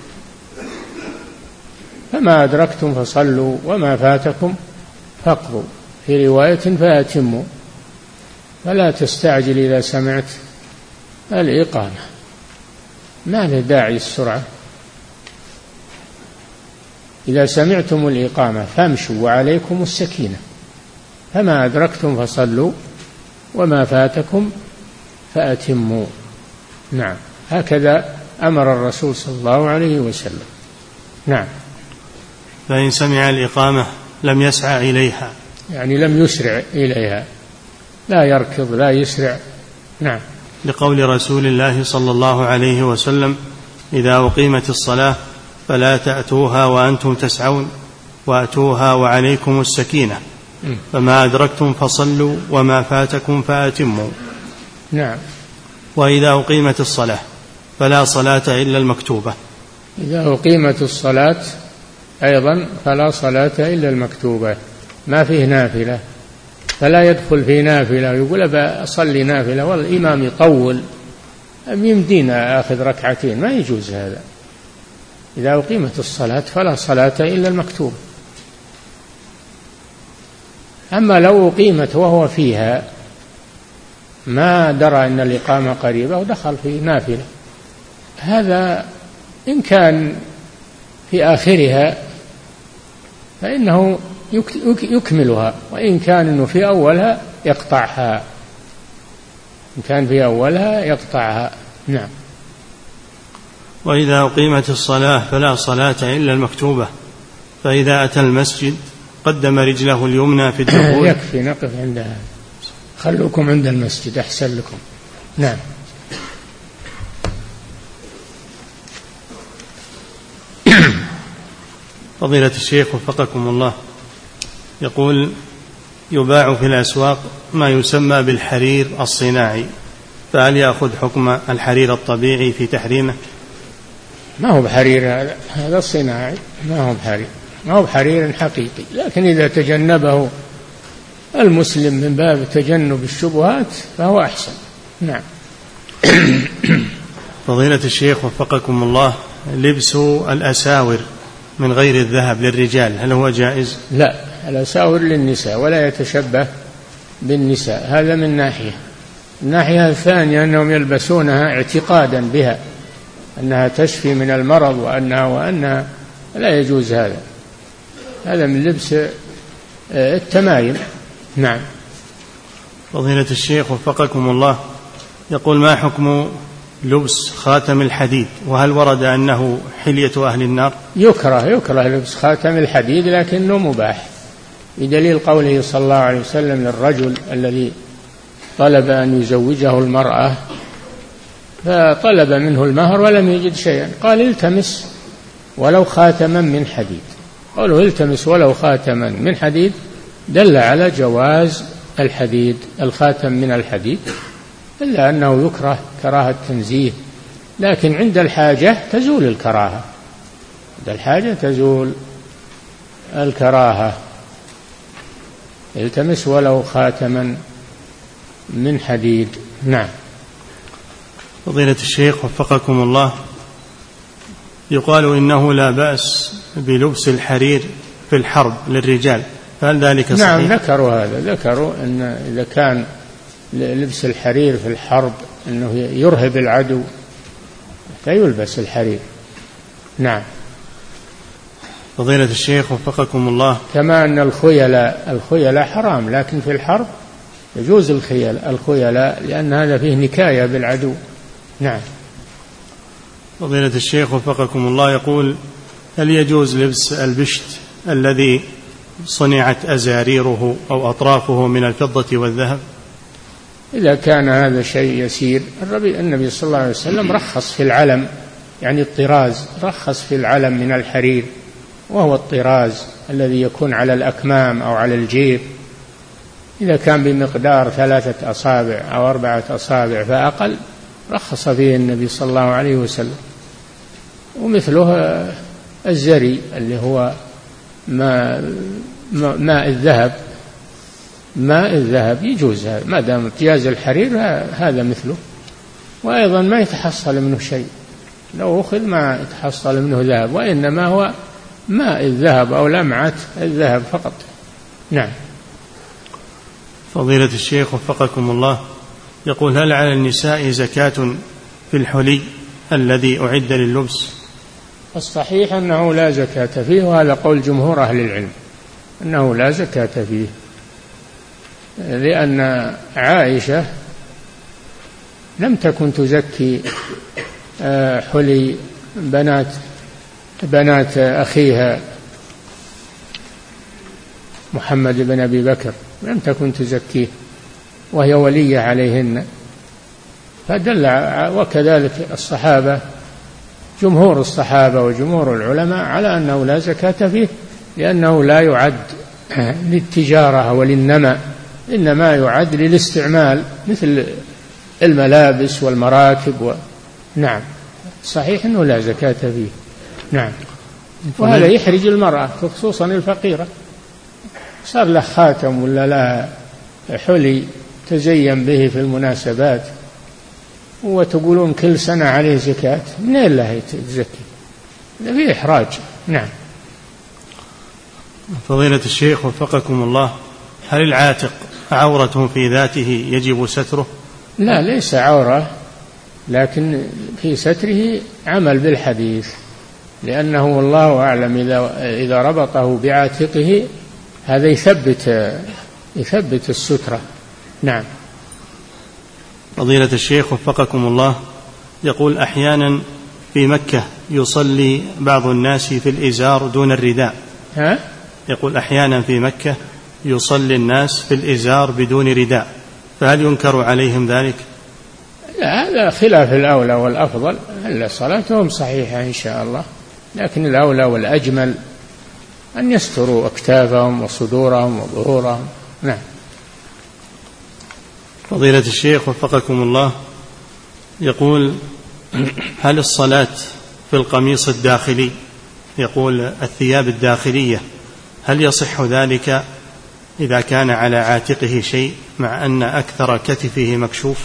Speaker 2: فما أدركتم فصلوا وما فاتكم فاقضوا، في رواية فأتموا. فلا تستعجل إذا سمعت الإقامة، ما له داعي السرعة. إذا سمعتم الإقامة فامشوا وعليكم السكينة، فما أدركتم فصلوا وما فاتكم فأتموا. نعم. هكذا أمر الرسول صلى الله عليه وسلم. نعم.
Speaker 1: فإن سمع الإقامة لم يسعى إليها،
Speaker 2: يعني لم يسرع إليها، لا يركض لا يسرع. نعم.
Speaker 1: لقول رسول الله صلى الله عليه وسلم إذا أقيمت الصلاة فلا تأتوها وأنتم تسعون وأتوها وعليكم السكينة، فما أدركتم فصلوا وما فاتكم فأتموا.
Speaker 2: نعم.
Speaker 1: وإذا أقيمت الصلاة فلا صلاة إلا المكتوبة.
Speaker 2: إذا أقيمت الصلاة أيضا فلا صلاة إلا المكتوبة، ما فيه نافلة، فلا يدخل في نافلة يقول أصلي نافلة والإمام يطول يمدينا آخذ ركعتين، ما يجوز هذا. إذا أقيمت الصلاة فلا صلاة إلا المكتوبة. أما لو أقيمت وهو فيها ما درى أن الإقامة قريبة ودخل في نافلة، هذا إن كان في آخرها فإنه يكملها، وإن كان إنه في أولها يقطعها، إن كان في أولها يقطعها. نعم.
Speaker 1: وإذا أقيمت الصلاة فلا صلاة إلا المكتوبة، فإذا أتى المسجد قدم رجله اليمنى في الدخول.
Speaker 2: يكفي نقف عندها، خلوكم عند المسجد أحسن لكم. نعم.
Speaker 1: فضيلة الشيخ وفقكم الله، يقول يباع في الأسواق ما يسمى بالحرير الصناعي، فهل يأخذ حكم الحرير الطبيعي في تحريمه؟
Speaker 2: ما هو بحرير، هذا الصناعي ما هو بحرير، ما هو بحرير حقيقي، لكن إذا تجنبه المسلم من باب تجنب الشبهات فهو أحسن. نعم.
Speaker 1: فضيلة الشيخ وفقكم الله، لبس الأساور من غير الذهب للرجال هل هو جائز؟
Speaker 2: لا، الأساور للنساء ولا يتشبه بالنساء، هذا من ناحية. الناحية الثانية أنهم يلبسونها اعتقادا بها أنها تشفي من المرض وأنها لا يجوز هذا من لبس التمايم. نعم.
Speaker 1: فضيلة الشيخ وفقكم الله، يقول ما حكم لبس خاتم الحديد، وهل ورد أنه حلية أهل النار؟
Speaker 2: يكره لبس خاتم الحديد لكنه مباح، بدليل قوله صلى الله عليه وسلم للرجل الذي طلب أن يزوجه المرأة فطلب منه المهر ولم يجد شيئا، قال التمس ولو خاتما من حديد. قالوا التمس ولو خاتما من حديد، دل على جواز الخاتم من الحديد، إلا أنه يكره كراهة تنزيه، لكن عند الحاجة تزول الكراهة، عند الحاجة تزول الكراهة. التمس ولو خاتما من حديد. نعم.
Speaker 1: فضيلة الشيخ وفقكم الله، يقال إنه لا بأس بلبس الحرير في الحرب للرجال، فهل ذلك صحيح؟
Speaker 2: نعم، ذكروا أن إذا كان لبس الحرير في الحرب أنه يرهب العدو فيلبس الحرير. نعم.
Speaker 1: فضيلة الشيخ وفقكم الله،
Speaker 2: كما أن الخيلاء حرام، لكن في الحرب يجوز الخيلاء لأن هذا فيه نكاية بالعدو. نعم.
Speaker 1: فضيلة الشيخ وفقكم الله، يقول هل يجوز لبس البشت الذي صنعت أزاريره أو أطرافه من الفضة والذهب؟
Speaker 2: إذا كان هذا شيء يسير، النبي صلى الله عليه وسلم رخص في العلم، يعني الطراز، رخص في العلم من الحرير، وهو الطراز الذي يكون على الأكمام أو على الجيب، إذا كان بمقدار 3 أصابع أو 4 أصابع فأقل رخص فيه النبي صلى الله عليه وسلم. ومثله الزري اللي هو ماء الذهب يجوز، ما دام امتياز الحرير هذا مثله، وأيضا ما يتحصل منه شيء، لو أخذ ما يتحصل منه ذهب، وإنما هو ماء الذهب أو لمعة الذهب فقط. نعم.
Speaker 1: فضيلة الشيخ وفقكم الله، يقول هل على النساء زكاة في الحلي الذي أعد لللبس؟
Speaker 2: الصحيح أنه لا زكاة فيه، وهذا قول جمهور أهل العلم أنه لا زكاة فيه، لأن عائشة لم تكن تزكي حلي بنات أخيها محمد بن أبي بكر، لم تكن تزكيه وهي ولية عليهن، فدل. وكذلك الصحابة، جمهور الصحابة وجمهور العلماء على أنه لا زكاة فيه، لأنه لا يعد للتجارة وللنماء، إنما يعد للاستعمال مثل الملابس والمراكب نعم. صحيح أنه لا زكاة فيه. نعم. وهذا يحرج المرأة خصوصا الفقيرة، صار له خاتم ولا لا حلي تزين به في المناسبات وتقولون كل سنة عليه زكاة، منين الله يتزكي؟ فيه إحراج. نعم.
Speaker 1: فضيلة الشيخ وفقكم الله، هل العاتق عورة في ذاته يجب ستره؟
Speaker 2: لا، ليس عورة، لكن في ستره عمل بالحديث، لأنه والله أعلم إذا ربطه بعاتقه هذا يثبت السترة. نعم.
Speaker 1: فضيلة الشيخ وفقكم الله، يقول أحيانا في مكة يصلي بعض الناس في الإزار دون الرداء. يقول أحيانا في مكة يصلي الناس في الإزار بدون رداء، فهل ينكر عليهم ذلك؟
Speaker 2: لا، هذا خلاف الأولى والأفضل، إلا صلاتهم صحيحة إن شاء الله، لكن الأولى والأجمل أن يستروا أكتافهم وصدورهم وظهورهم. نعم.
Speaker 1: فضيلة الشيخ وفقكم الله، يقول هل الصلاة في القميص الداخلي، يقول الثياب الداخلية، هل يصح ذلك إذا كان على عاتقه شيء مع أن أكثر كتفه مكشوف؟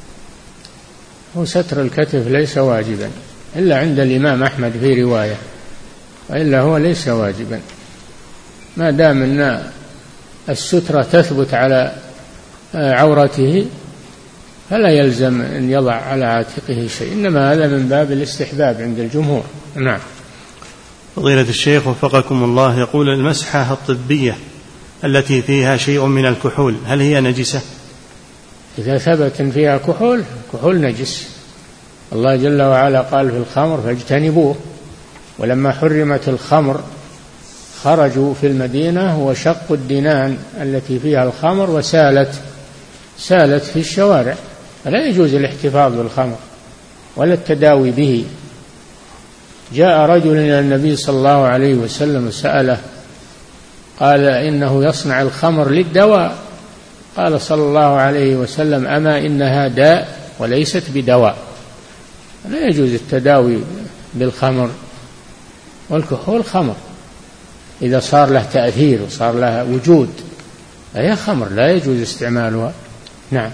Speaker 2: وستر الكتف ليس واجبا إلا عند الإمام أحمد في رواية، وإلا هو ليس واجبا ما دام أن السترة تثبت على عورته، فلا يلزم أن يضع على عاتقه شيء، إنما هذا من باب الاستحباب عند الجمهور. نعم.
Speaker 1: فضيلة الشيخ وفقكم الله، يقول المسحة الطبية التي فيها شيء من الكحول هل هي نجسة؟
Speaker 2: إذا ثبت فيها كحول نجس. الله جل وعلا قال في الخمر فاجتنبوه، ولما حرمت الخمر خرجوا في المدينة وشقوا الدنان التي فيها الخمر سالت في الشوارع، فلا يجوز الاحتفاظ بالخمر ولا التداوي به. جاء رجل إلى النبي صلى الله عليه وسلم وسأله، قال إنه يصنع الخمر للدواء. قال صلى الله عليه وسلم أما إنها داء وليست بدواء، لا يجوز التداوي بالخمر، والكحول خمر إذا صار له تأثير وصار له وجود، فهي خمر لا يجوز استعمالها. نعم.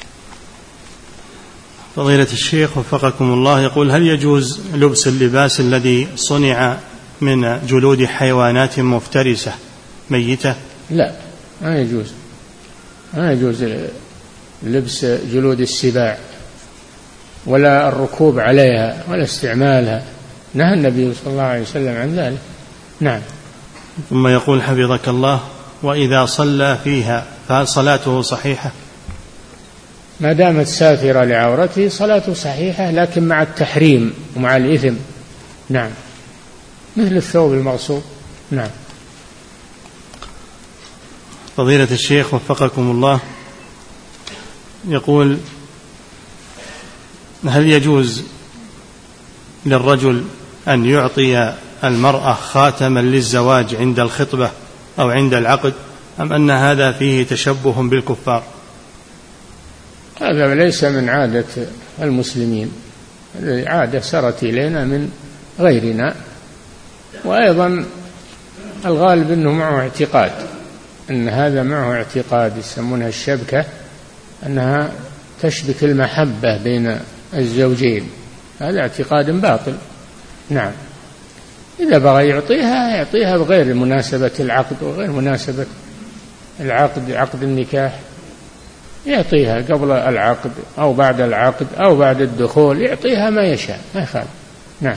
Speaker 1: فضيلة الشيخ وفقكم الله، يقول هل يجوز لبس اللباس الذي صنع من جلود حيوانات مفترسة ميتة؟
Speaker 2: لا، ما يجوز لبس جلود السباع ولا الركوب عليها ولا استعمالها، نهى النبي صلى الله عليه وسلم عن ذلك. نعم.
Speaker 1: ثم يقول حفظك الله، وإذا صلى فيها فهل صلاته صحيحة؟
Speaker 2: ما دامت ساترة لعورته صلاته صحيحة، لكن مع التحريم ومع الإثم. نعم، مثل الثوب المغصوب. نعم.
Speaker 1: فضيلة الشيخ وفقكم الله، يقول هل يجوز للرجل أن يعطي المرأة خاتما للزواج عند الخطبة أو عند العقد، أم أن هذا فيه تشبه بالكفار؟
Speaker 2: هذا ليس من عادة المسلمين، عادة سرت إلينا من غيرنا، وأيضا الغالب أنه معه اعتقاد، أن هذا معه اعتقاد يسمونها الشبكة، أنها تشبك المحبة بين الزوجين، هذا اعتقاد باطل. نعم. إذا بغى يعطيها بغير مناسبة العقد وغير مناسبة العقد، عقد النكاح، يعطيها قبل العقد أو بعد العقد أو بعد الدخول، يعطيها ما يشاء، ما يخالف. نعم.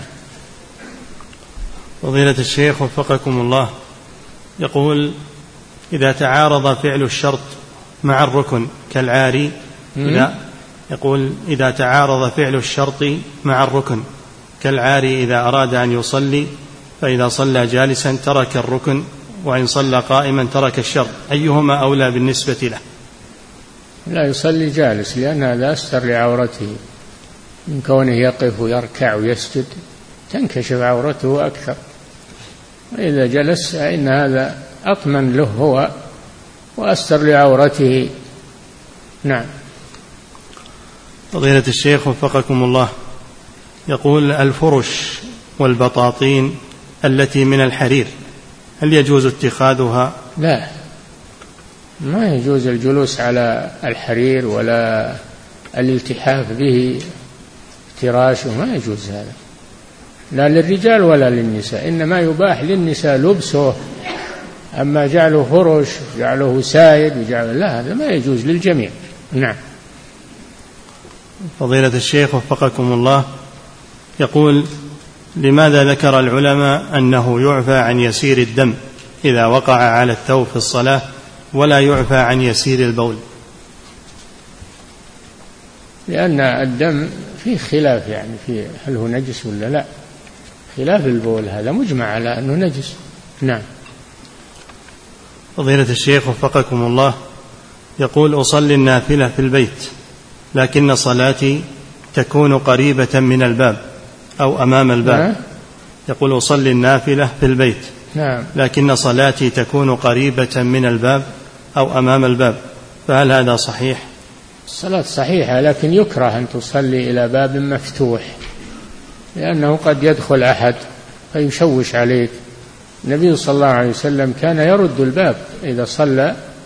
Speaker 1: فضيلة الشيخ وفقكم الله، يقول إذا تعارض فعل الشرط مع الركن كالعاري، يقول إذا تعارض فعل الشرط مع الركن كالعاري إذا أراد أن يصلي، فإذا صلى جالسا ترك الركن، وإن صلى قائما ترك الشرط، أيهما أولى بالنسبة له؟
Speaker 2: لا، يصلي جالس، لأن هذا أستر لعورته، من كونه يقف ويركع ويسجد تنكشف عورته أكثر، وإذا جلس فإن هذا أطمن له هو وأستر لعورته. نعم.
Speaker 1: فضيلة الشيخ وفقكم الله، يقول الفرش والبطاطين التي من الحرير هل يجوز اتخاذها؟
Speaker 2: لا، ما يجوز الجلوس على الحرير ولا الالتحاف به افتراشه، ما يجوز هذا، لا للرجال ولا للنساء، إنما يباح للنساء لبسه، أما جعله فرش جعله سايد لا، هذا ما يجوز للجميع. نعم.
Speaker 1: فضيلة الشيخ وفقكم الله، يقول لماذا ذكر العلماء أنه يعفى عن يسير الدم إذا وقع على الثوب في الصلاة ولا يعفى عن يسير البول؟
Speaker 2: لأن الدم فيه خلاف، يعني فيه هل هو نجس ولا لا، خلاف البول هذا مجمع على أنه نجس. نعم.
Speaker 1: فضيلة الشيخ وفقكم الله، يقول أصلي النافلة في البيت لكن صلاتي تكون قريبة من الباب أو أمام الباب. يقول أصلي النافلة في البيت،
Speaker 2: نعم،
Speaker 1: لكن صلاتي تكون قريبة من الباب أو أمام الباب، فهل هذا صحيح؟
Speaker 2: الصلاة صحيحة، لكن يكره أن تصلي إلى باب مفتوح، لأنه قد يدخل أحد فيشوش عليك. النبي صلى الله عليه وسلم كان يرد الباب إذا صلى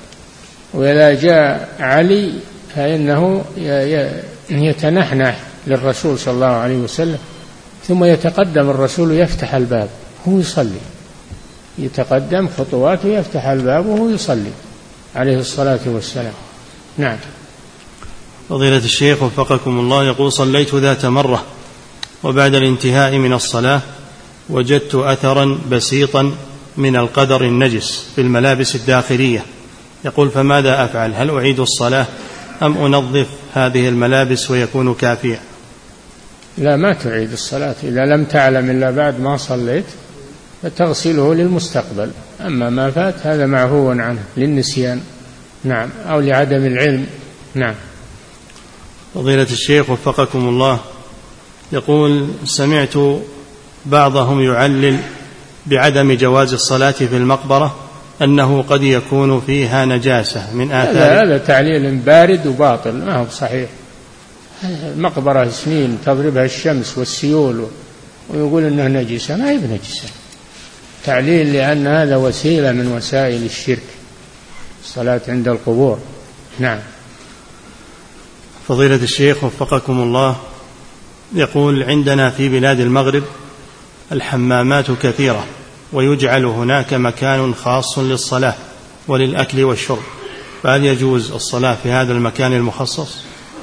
Speaker 2: وإذا جاء علي فإنه يتنحنح للرسول صلى الله عليه وسلم، ثم يتقدم الرسول يفتح الباب وهو يصلي، يتقدم خطوات ويفتح الباب وهو يصلي عليه الصلاة والسلام. نعم.
Speaker 1: فضيلة الشيخ وفقكم الله، يقول: صليت ذات مرة وبعد الانتهاء من الصلاة وجدت أثرا بسيطا من القدر النجس في الملابس الداخلية، يقول: فماذا أفعل؟ هل أعيد الصلاة أم أنظف هذه الملابس ويكون كافيا؟
Speaker 2: لا، ما تعيد الصلاة إذا لم تعلم إلا بعد ما صليت، فتغسله للمستقبل. أما ما فات هذا معفو عنه للنسيان، نعم، أو لعدم العلم. نعم.
Speaker 1: فضيلة الشيخ وفقكم الله، يقول: سمعت بعضهم يعلل بعدم جواز الصلاة في المقبرة أنه قد يكون فيها نجاسة من آثار.
Speaker 2: هذا تعليل بارد وباطل، ما هو صحيح. المقبرة سنين تضربها الشمس والسيول ويقول أنها نجسة، ما هي بنجسة. تعليل لأن هذا وسيلة من وسائل الشرك، الصلاة عند القبور. نعم.
Speaker 1: فضيلة الشيخ وفقكم الله، يقول: عندنا في بلاد المغرب الحمامات كثيرة، ويجعل هناك مكان خاص للصلاة وللأكل والشرب، فهل يجوز الصلاة في هذا المكان المخصص؟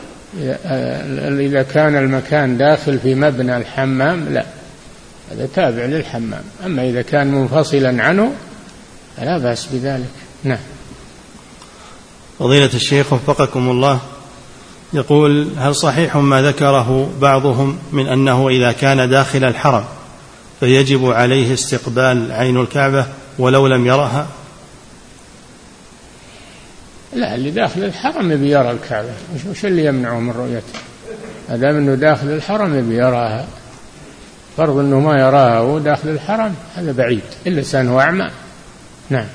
Speaker 2: إذا كان المكان داخل في مبنى الحمام لا، هذا تابع للحمام. أما إذا كان منفصلا عنه فلا بأس بذلك. نعم.
Speaker 1: فضيلة الشيخ وفقكم الله، يقول: هل صحيح ما ذكره بعضهم من أنه إذا كان داخل الحرم فيجب عليه استقبال عين الكعبة ولو لم يرها؟
Speaker 2: لا، اللي داخل الحرم يبي يرى الكعبة، وش اللي يمنعه من رؤيته؟ أدام أنه داخل الحرم يبي يراها. فرض أنه ما يراها وهو داخل الحرم هذا بعيد، إلا لسانه أعمى. نعم.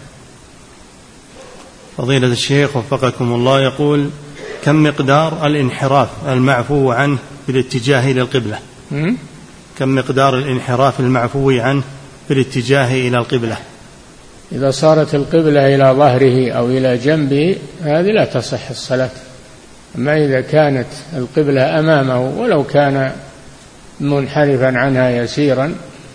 Speaker 1: فضيلة الشيخ وفقكم الله، يقول: كم مقدار الانحراف المعفو عنه في الاتجاه إلى القبلة؟ كم مقدار الانحراف المعفو عنه في الاتجاه إلى القبلة؟
Speaker 2: إذا صارت القبلة إلى ظهره أو إلى جنبه هذه لا تصح الصلاة. أما إذا كانت القبلة أمامه ولو كان منحرفا عنها يسيرا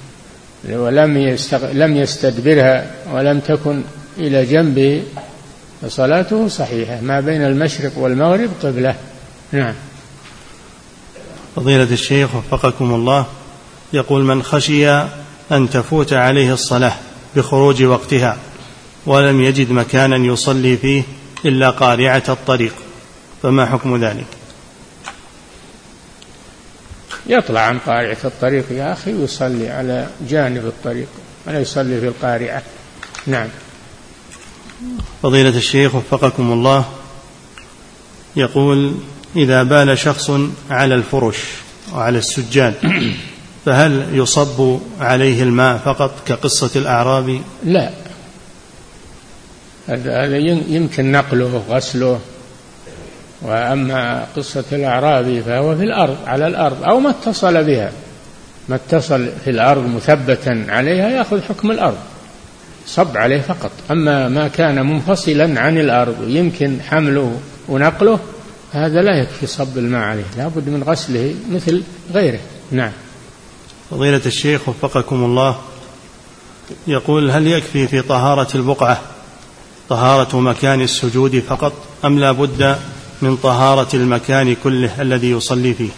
Speaker 2: ولم يستدبرها ولم تكن إلى جنبه فصلاته صحيحة. ما بين المشرق والمغرب قبلة. نعم.
Speaker 1: فضيلة الشيخ وفقكم الله، يقول: من خشي أن تفوت عليه الصلاة بخروج وقتها ولم يجد مكانا يصلي فيه إلا قارعة الطريق، فما حكم ذلك؟
Speaker 2: يطلع عن قارعة الطريق يا أخي ويصلي على جانب الطريق ولا يصلي في القارعة. نعم.
Speaker 1: فضيلة الشيخ وفقكم الله، يقول: إذا بال شخص على الفرش وعلى السجاد فهل يصب عليه الماء فقط كقصة الأعرابي؟
Speaker 2: لا، هذا يمكن نقله وغسله. وأما قصة الأعرابي فهو في الأرض، على الأرض أو ما اتصل بها، ما اتصل في الأرض مثبتا عليها يأخذ حكم الأرض، صب عليه فقط. أما ما كان منفصلا عن الأرض يمكن حمله ونقله هذا لا يكفي صب الماء عليه، لا بد من غسله مثل غيره. نعم.
Speaker 1: فضيلة الشيخ وفقكم الله، يقول: هل يكفي في طهارة البقعة طهارة مكان السجود فقط أم لا بد من طهارة المكان كله الذي يصلي فيه؟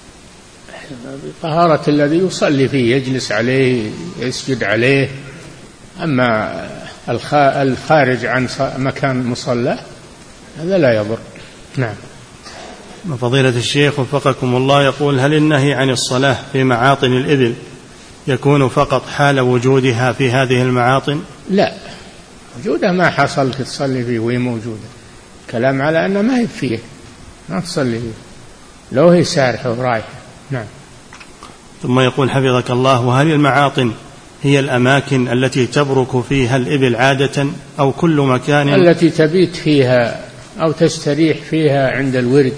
Speaker 2: طهارة الذي يصلي فيه، يجلس عليه يسجد عليه. أما الخارج عن مكان مصلى هذا لا يضر. نعم.
Speaker 1: فضيلة الشيخ وفقكم الله، يقول: هل النهي عن الصلاة في معاطن الإبل يكون فقط حال وجودها في هذه المعاطن؟
Speaker 2: لا، وجودها ما حصل تصلي فيه وهي موجودة، كلام على أنه ما هي فيه ما تصلي فيه لو هي سارحة ورايحة. نعم.
Speaker 1: ثم يقول حفظك الله: وهل المعاطن هي الأماكن التي تبرك فيها الإبل عادة أو كل مكان
Speaker 2: التي تبيت فيها أو تستريح فيها عند الورد؟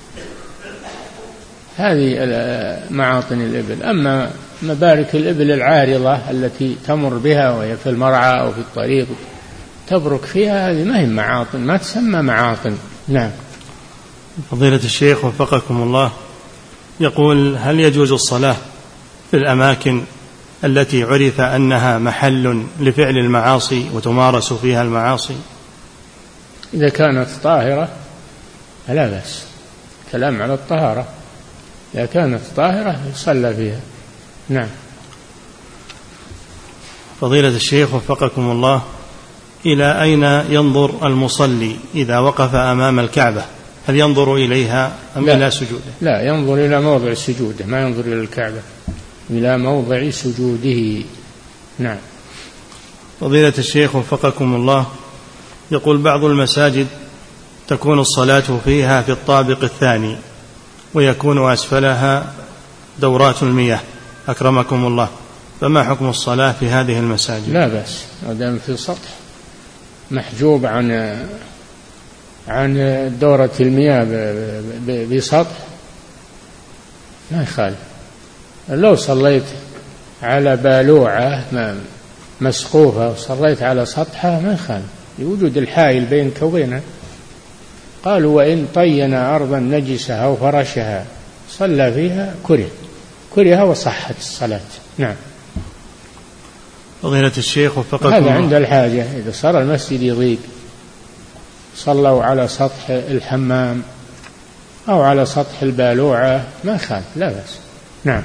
Speaker 2: هذه معاطن الإبل. أما مبارك الإبل العارضة التي تمر بها وهي في المرعى أو في الطريق تبرك فيها هذه ما هي معاطن، ما تسمى معاطن. نعم.
Speaker 1: فضيلة الشيخ وفقكم الله، يقول: هل يجوز الصلاة في الأماكن التي عرف أنها محل لفعل المعاصي وتمارس فيها المعاصي؟
Speaker 2: إذا كانت طاهرة فلا بأس، كلام على الطهارة، إذا كانت طاهرة يصلى فيها. نعم.
Speaker 1: فضيلة الشيخ وفقكم الله، إلى أين ينظر المصلي إذا وقف أمام الكعبة؟ هل ينظر إليها أم إلى سجوده؟
Speaker 2: لا، ينظر إلى موضع سجوده، ما ينظر إلى الكعبة، إلى موضع سجوده. نعم.
Speaker 1: فضيلة الشيخ وفقكم الله، يقول: بعض المساجد تكون الصلاة فيها في الطابق الثاني ويكون أسفلها دورات المياه، أكرمكم الله، فما حكم الصلاة في هذه المساجد؟
Speaker 2: لا بأس، ما دام في سطح محجوب عن دورة المياه بسطح ما يخالف. لو صليت على بالوعة مسقوفة وصليت على سطحها ما يخالف، لوجود الحائل بينك وبينها. قالوا: وإن طين أرضا نجسة أو فرشها صلى فيها كره وصحت الصلاة. نعم.
Speaker 1: فضيلة الشيخ وفقكم،
Speaker 2: هذا عند الحاجة، إذا صار المسجد يضيق صلوا على سطح الحمام أو على سطح البالوعة ما خالف، لا بأس. نعم.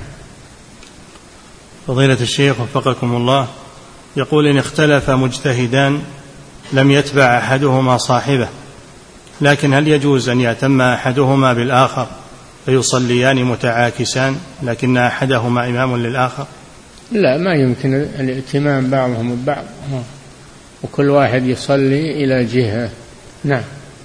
Speaker 1: فضيلة الشيخ وفقكم الله، يقول: إن اختلف مجتهدان لم يتبع أحدهما صاحبه، لكن هل يجوز أن يأتم أحدهما بالآخر فيصليان متعاكسان لكن أحدهما إمام للآخر؟
Speaker 2: لا، ما يمكن الائتمام بعضهم ببعض، وكل واحد يصلي إلى جهة. نعم.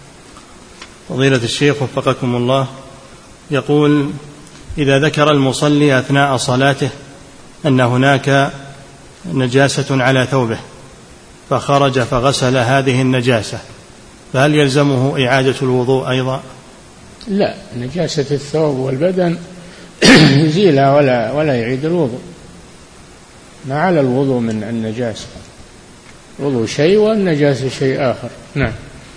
Speaker 1: فضيلة الشيخ وفقكم الله، يقول: إذا ذكر المصلي أثناء صلاته أن هناك نجاسة على ثوبه فخرج فغسل هذه النجاسة، فهل يلزمه إعادة الوضوء أيضا؟
Speaker 2: لا، نجاسة الثوب والبدن يزيلها ولا يعيد الوضوء، ما على الوضوء من النجاسة، الوضوء شيء والنجاسة شيء آخر. نعم.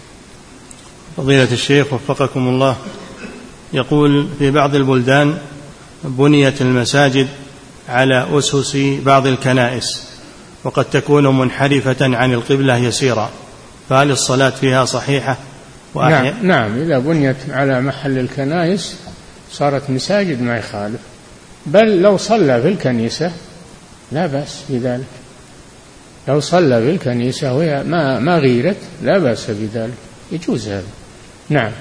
Speaker 1: فضيلة الشيخ وفقكم الله، يقول: في بعض البلدان بنيت المساجد على أسس بعض الكنائس وقد تكون منحرفة عن القبلة يسيرا، فهل الصلاة فيها صحيحة؟
Speaker 2: نعم، إذا بنيت على محل الكنائس صارت مساجد ما يخالف، بل لو صلى في الكنيسة لا بأس بذلك، لو صلى في الكنيسة وهي ما غيرت لا بأس بذلك، يجوز هذا. نعم.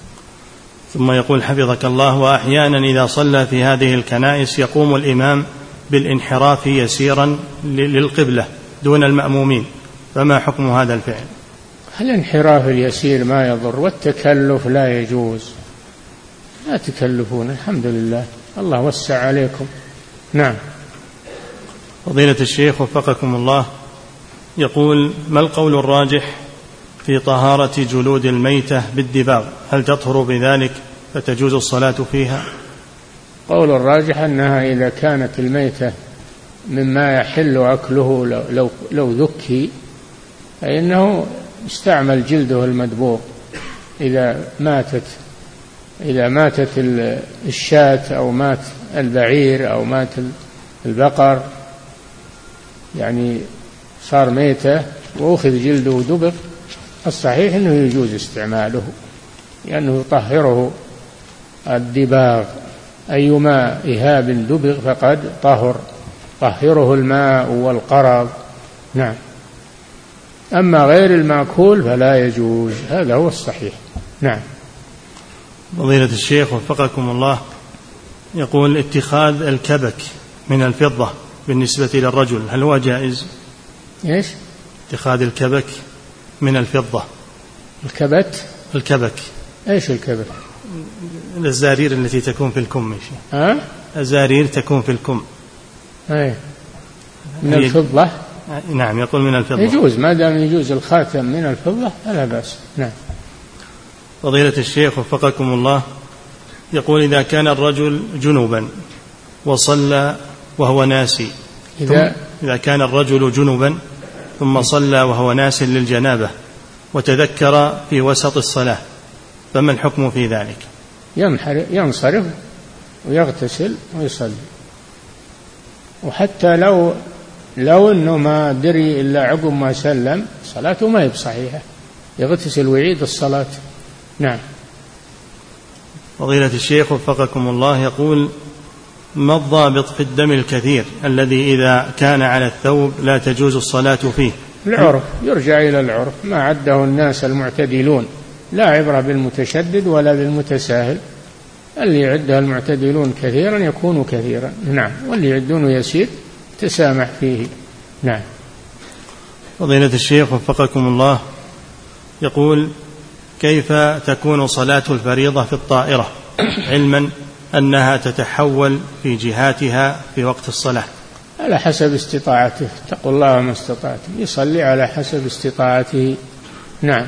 Speaker 1: ثم يقول: حفظك الله: وأحيانا إذا صلى في هذه الكنائس يقوم الإمام بالانحراف يسيرا للقبلة دون المأمومين، فما حكم هذا الفعل؟
Speaker 2: الانحراف اليسير ما يضر، والتكلف لا يجوز، لا تكلفون، الحمد لله، الله وسع عليكم. نعم.
Speaker 1: فضيلة الشيخ وفقكم الله، يقول: ما القول الراجح في طهارة جلود الميتة بالدباغ؟ هل تطهر بذلك فتجوز الصلاة فيها؟
Speaker 2: قول الراجح أنها إذا كانت الميتة مما يحل أكله لو ذكي فإنه يستعمل جلده المدبوغ. إذا ماتت الشاة أو مات البعير أو مات البقر، يعني صار ميتة وأخذ جلده ودبغ، الصحيح أنه يجوز استعماله لأنه يطهره الدباغ، أيما إهاب دبغ فقد طهره الماء والقرض. نعم. أما غير المأكول فلا يجوز، هذا هو الصحيح. نعم.
Speaker 1: فضيلة الشيخ وفقكم الله، يقول: اتخاذ الكبك من الفضة بالنسبة للرجل هل هو جائز؟
Speaker 2: إيش؟
Speaker 1: اتخاذ الكبك من الفضة. الكبك
Speaker 2: إيش الكبك؟
Speaker 1: الزارير التي تكون في الكم. الزارير تكون في الكم.
Speaker 2: أي من الفضة.
Speaker 1: نعم، يقول من الفضة.
Speaker 2: يجوز، ما دام يجوز الخاتم من الفضة فلا بأس. نعم.
Speaker 1: فضيلة الشيخ وفقكم الله، يقول: إذا كان الرجل جنوبا وصلى وهو ناسي، إذا كان الرجل جنوبا ثم صلى وهو ناس للجنابة وتذكر في وسط الصلاة، فما الحكم في ذلك؟
Speaker 2: ينصرف ويغتسل ويصلي. وحتى لو أنه ما دري إلا عقب ما سلم صلاته ما هي بصحيحة، يغتسل ويعيد الصلاة. نعم.
Speaker 1: فضيلة الشيخ وفقكم الله يقول: ما الضابط في الدم الكثير الذي إذا كان على الثوب لا تجوز الصلاة فيه؟
Speaker 2: العرف، يرجع إلى العرف، ما عده الناس المعتدلون، لا عبرة بالمتشدد ولا بالمتساهل. اللي يعده المعتدلون كثيرا يكون كثيرا، نعم، واللي يعدونه يسير تسامح فيه. نعم.
Speaker 1: فضيلة الشيخ وفقكم الله يقول: كيف تكون صلاة الفريضة في الطائرة علما أنها تتحول في جهاتها في وقت الصلاة؟
Speaker 2: على حسب استطاعته، اتقوا الله ما استطعتم، يصلي على حسب استطاعته. نعم.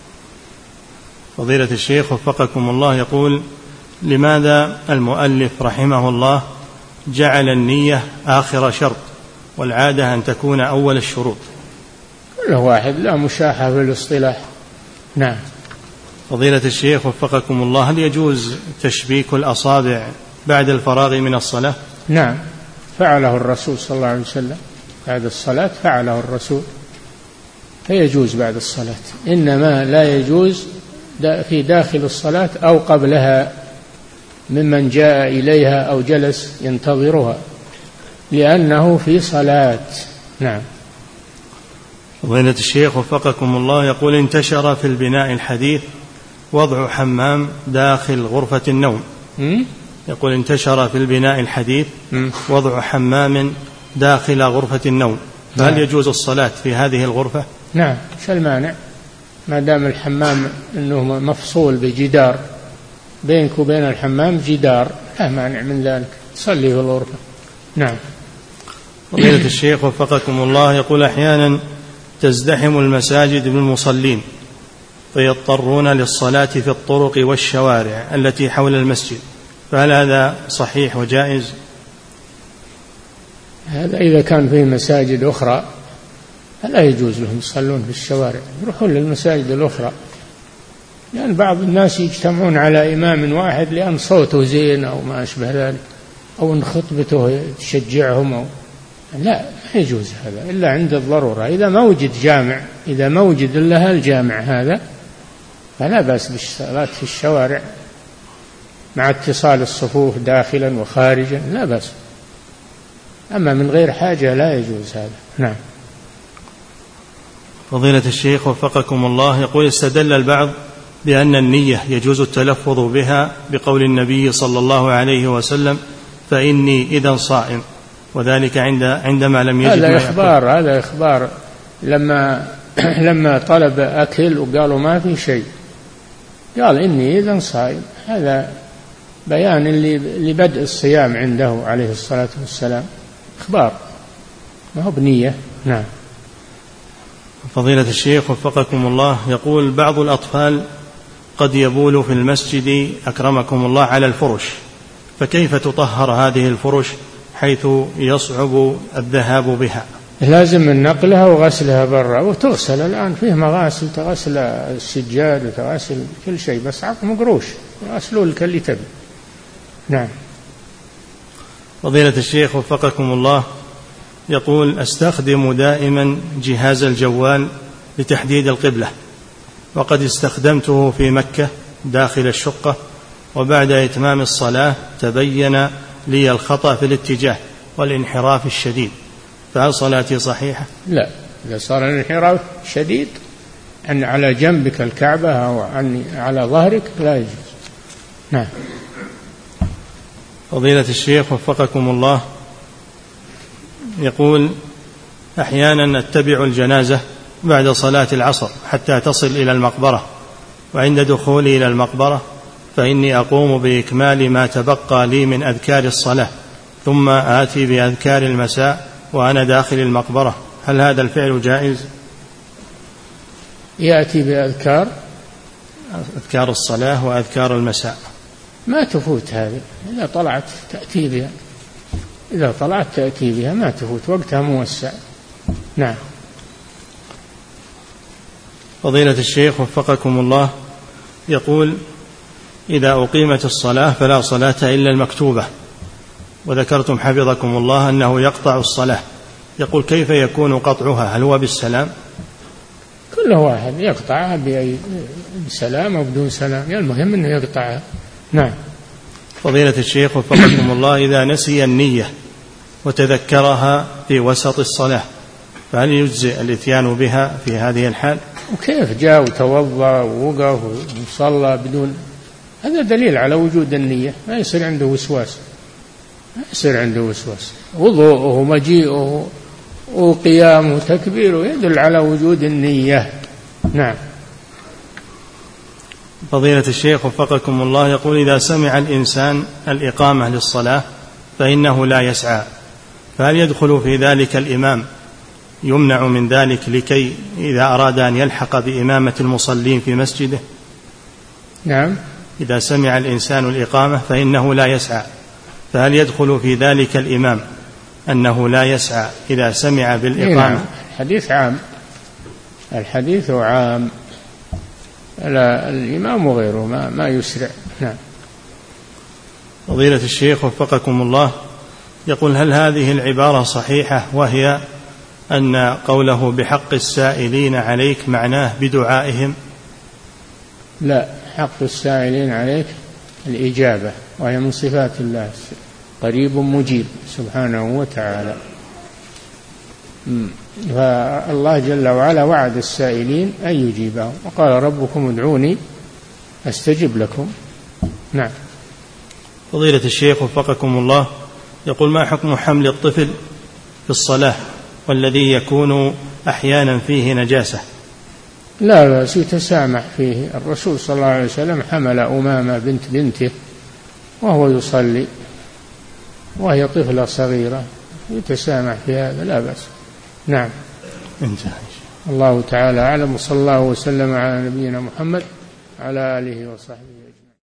Speaker 1: فضيلة الشيخ وفقكم الله يقول: لماذا المؤلف رحمه الله جعل النية آخر شرط والعادة أن تكون أول الشروط؟
Speaker 2: كل واحد لا مشاحة في الاصطلاح. نعم.
Speaker 1: فضيلة الشيخ وفقكم الله، هل يجوز تشبيك الأصابع بعد الفراغ من الصلاة؟
Speaker 2: نعم، فعله الرسول صلى الله عليه وسلم بعد الصلاة، فعله الرسول، فيجوز بعد الصلاة. إنما لا يجوز في داخل الصلاة أو قبلها ممن جاء إليها أو جلس ينتظرها، لأنه في صلاة. نعم.
Speaker 1: فضيلة الشيخ وفقكم الله يقول: انتشر في البناء الحديث وضع حمام داخل غرفة النوم. يقول: انتشر في البناء الحديث وضع حمام داخل غرفة النوم، فهل يجوز الصلاة في هذه الغرفة؟
Speaker 2: نعم، شو المانع؟ ما دام الحمام أنه مفصول بجدار، بينك وبين الحمام جدار، لا مانع من ذلك، تصلي في الغرفة. نعم.
Speaker 1: فضيلة الشيخ وفقكم الله يقول: أحيانا تزدحم المساجد بالمصلين فيضطرون للصلاة في الطرق والشوارع التي حول المسجد، فهل هذا صحيح وجائز؟
Speaker 2: هذا إذا كان في مساجد أخرى فلا يجوز لهم يصلون في الشوارع، يروحون للمساجد الأخرى، لأن بعض الناس يجتمعون على إمام واحد لأن صوته زين أو ما أشبه ذلك، أو أن خطبته تشجعهم لا، ما يجوز هذا إلا عند الضرورة. إذا ما وجد جامع، إذا ما وجد إلا الجامع هذا، فلا بأس بالصلاة في الشوارع مع اتصال الصفوف داخلا وخارجا، لا بأس. أما من غير حاجة لا يجوز هذا. نعم.
Speaker 1: فضيلة الشيخ وفقكم الله يقول: استدل البعض بأن النية يجوز التلفظ بها بقول النبي صلى الله عليه وسلم: فإني إذا صائم، وذلك عندما لم يجد
Speaker 2: هذا إخبار لما طلب أكل وقالوا ما في شيء، قال إني إذا صائم، هذا بيان لبدء الصيام عنده عليه الصلاة والسلام، إخبار ما هو بنية. نعم.
Speaker 1: فضيلة الشيخ وفقكم الله يقول: بعض الأطفال قد يبول في المسجد أكرمكم الله على الفرش، فكيف تطهر هذه الفرش حيث يصعب الذهاب بها؟
Speaker 2: لازم نقلها وغسلها برا، وتغسل الآن فيه مغاسل تغسل السجاد وتغسل كل شيء، بس عقم قروش يغسلوا لك اللي تبي. نعم.
Speaker 1: فضيلة الشيخ وفقكم الله يقول: أستخدم دائما جهاز الجوال لتحديد القبلة، وقد استخدمته في مكة داخل الشقة، وبعد إتمام الصلاة تبين لي الخطأ في الاتجاه والانحراف الشديد، فهل صلاتي صحيحة؟
Speaker 2: لا، إذا صار الانحراف شديد أن على جنبك الكعبة أو على ظهرك لا يجوز. نعم.
Speaker 1: فضيلة الشيخ وفقكم الله يقول: أحيانا أتبع الجنازة بعد صلاة العصر حتى تصل إلى المقبرة، وعند دخولي إلى المقبرة فإني أقوم بإكمال ما تبقى لي من أذكار الصلاة، ثم آتي بأذكار المساء وأنا داخل المقبرة، هل هذا الفعل جائز؟
Speaker 2: يأتي بأذكار
Speaker 1: الصلاة وأذكار المساء
Speaker 2: ما تفوت هذه، إذا طلعت تأتي بها ما تفوت، وقتها موسع. نعم.
Speaker 1: فضيلة الشيخ وفقكم الله، يقول: إذا أقيمت الصلاة فلا صلاة إلا المكتوبة، وذكرتم حفظكم الله أنه يقطع الصلاة، يقول: كيف يكون قطعها؟ هل هو بالسلام؟
Speaker 2: كل واحد يقطعها بسلام أو بدون سلام، المهم أنه يقطعها. نعم.
Speaker 1: فضيلة الشيخ وفقكم الله، إذا نسي النية وتذكرها في وسط الصلاة فهل يجزئ الإتيان بها في هذه الحال؟
Speaker 2: وكيف جاء وتوضأ ووقف وصلى بدون، هذا دليل على وجود النية، ما يصير عنده وسواس، ما يصير عنده وسواس. وضوءه ومجيئه وقيامه وتكبيره يدل على وجود النية. نعم.
Speaker 1: فضيلة الشيخ وفقكم الله، يقول: إذا سمع الإنسان الإقامة للصلاة فإنه لا يسعى، فهل يدخل في ذلك الإمام؟ يمنع من ذلك لكي إذا أراد أن يلحق بإمامة المصلين في مسجده؟
Speaker 2: نعم.
Speaker 1: إذا سمع الإنسان الإقامة فإنه لا يسعى، فهل يدخل في ذلك الإمام أنه لا يسعى إذا سمع بالإقامة؟
Speaker 2: نعم. الحديث عام، الحديث عام، لا الإمام وغيره ما يسرع. نعم.
Speaker 1: فضيلة الشيخ وفقكم الله، يقول: هل هذه العبارة صحيحة، وهي أن قوله بحق السائلين عليك معناه بدعائهم؟
Speaker 2: لا، حق السائلين عليك الإجابة، وهي من صفات الله، قريب مجيب سبحانه وتعالى. فالله جل وعلا وعد السائلين أن يجيبهم، وقال: ربكم ادعوني أستجب لكم. نعم.
Speaker 1: فضيلة الشيخ وفقكم الله، يقول: ما حكم حمل الطفل في الصلاة والذي يكون أحيانا فيه نجاسة؟
Speaker 2: لا بأس، يتسامح فيه. الرسول صلى الله عليه وسلم حمل أمامة بنت بنته وهو يصلي وهي طفلة صغيرة، يتسامح في هذا، لا بأس. نعم.
Speaker 1: انتهى.
Speaker 2: الله تعالى أعلم، وصلى الله وسلم على نبينا محمد على آله وصحبه.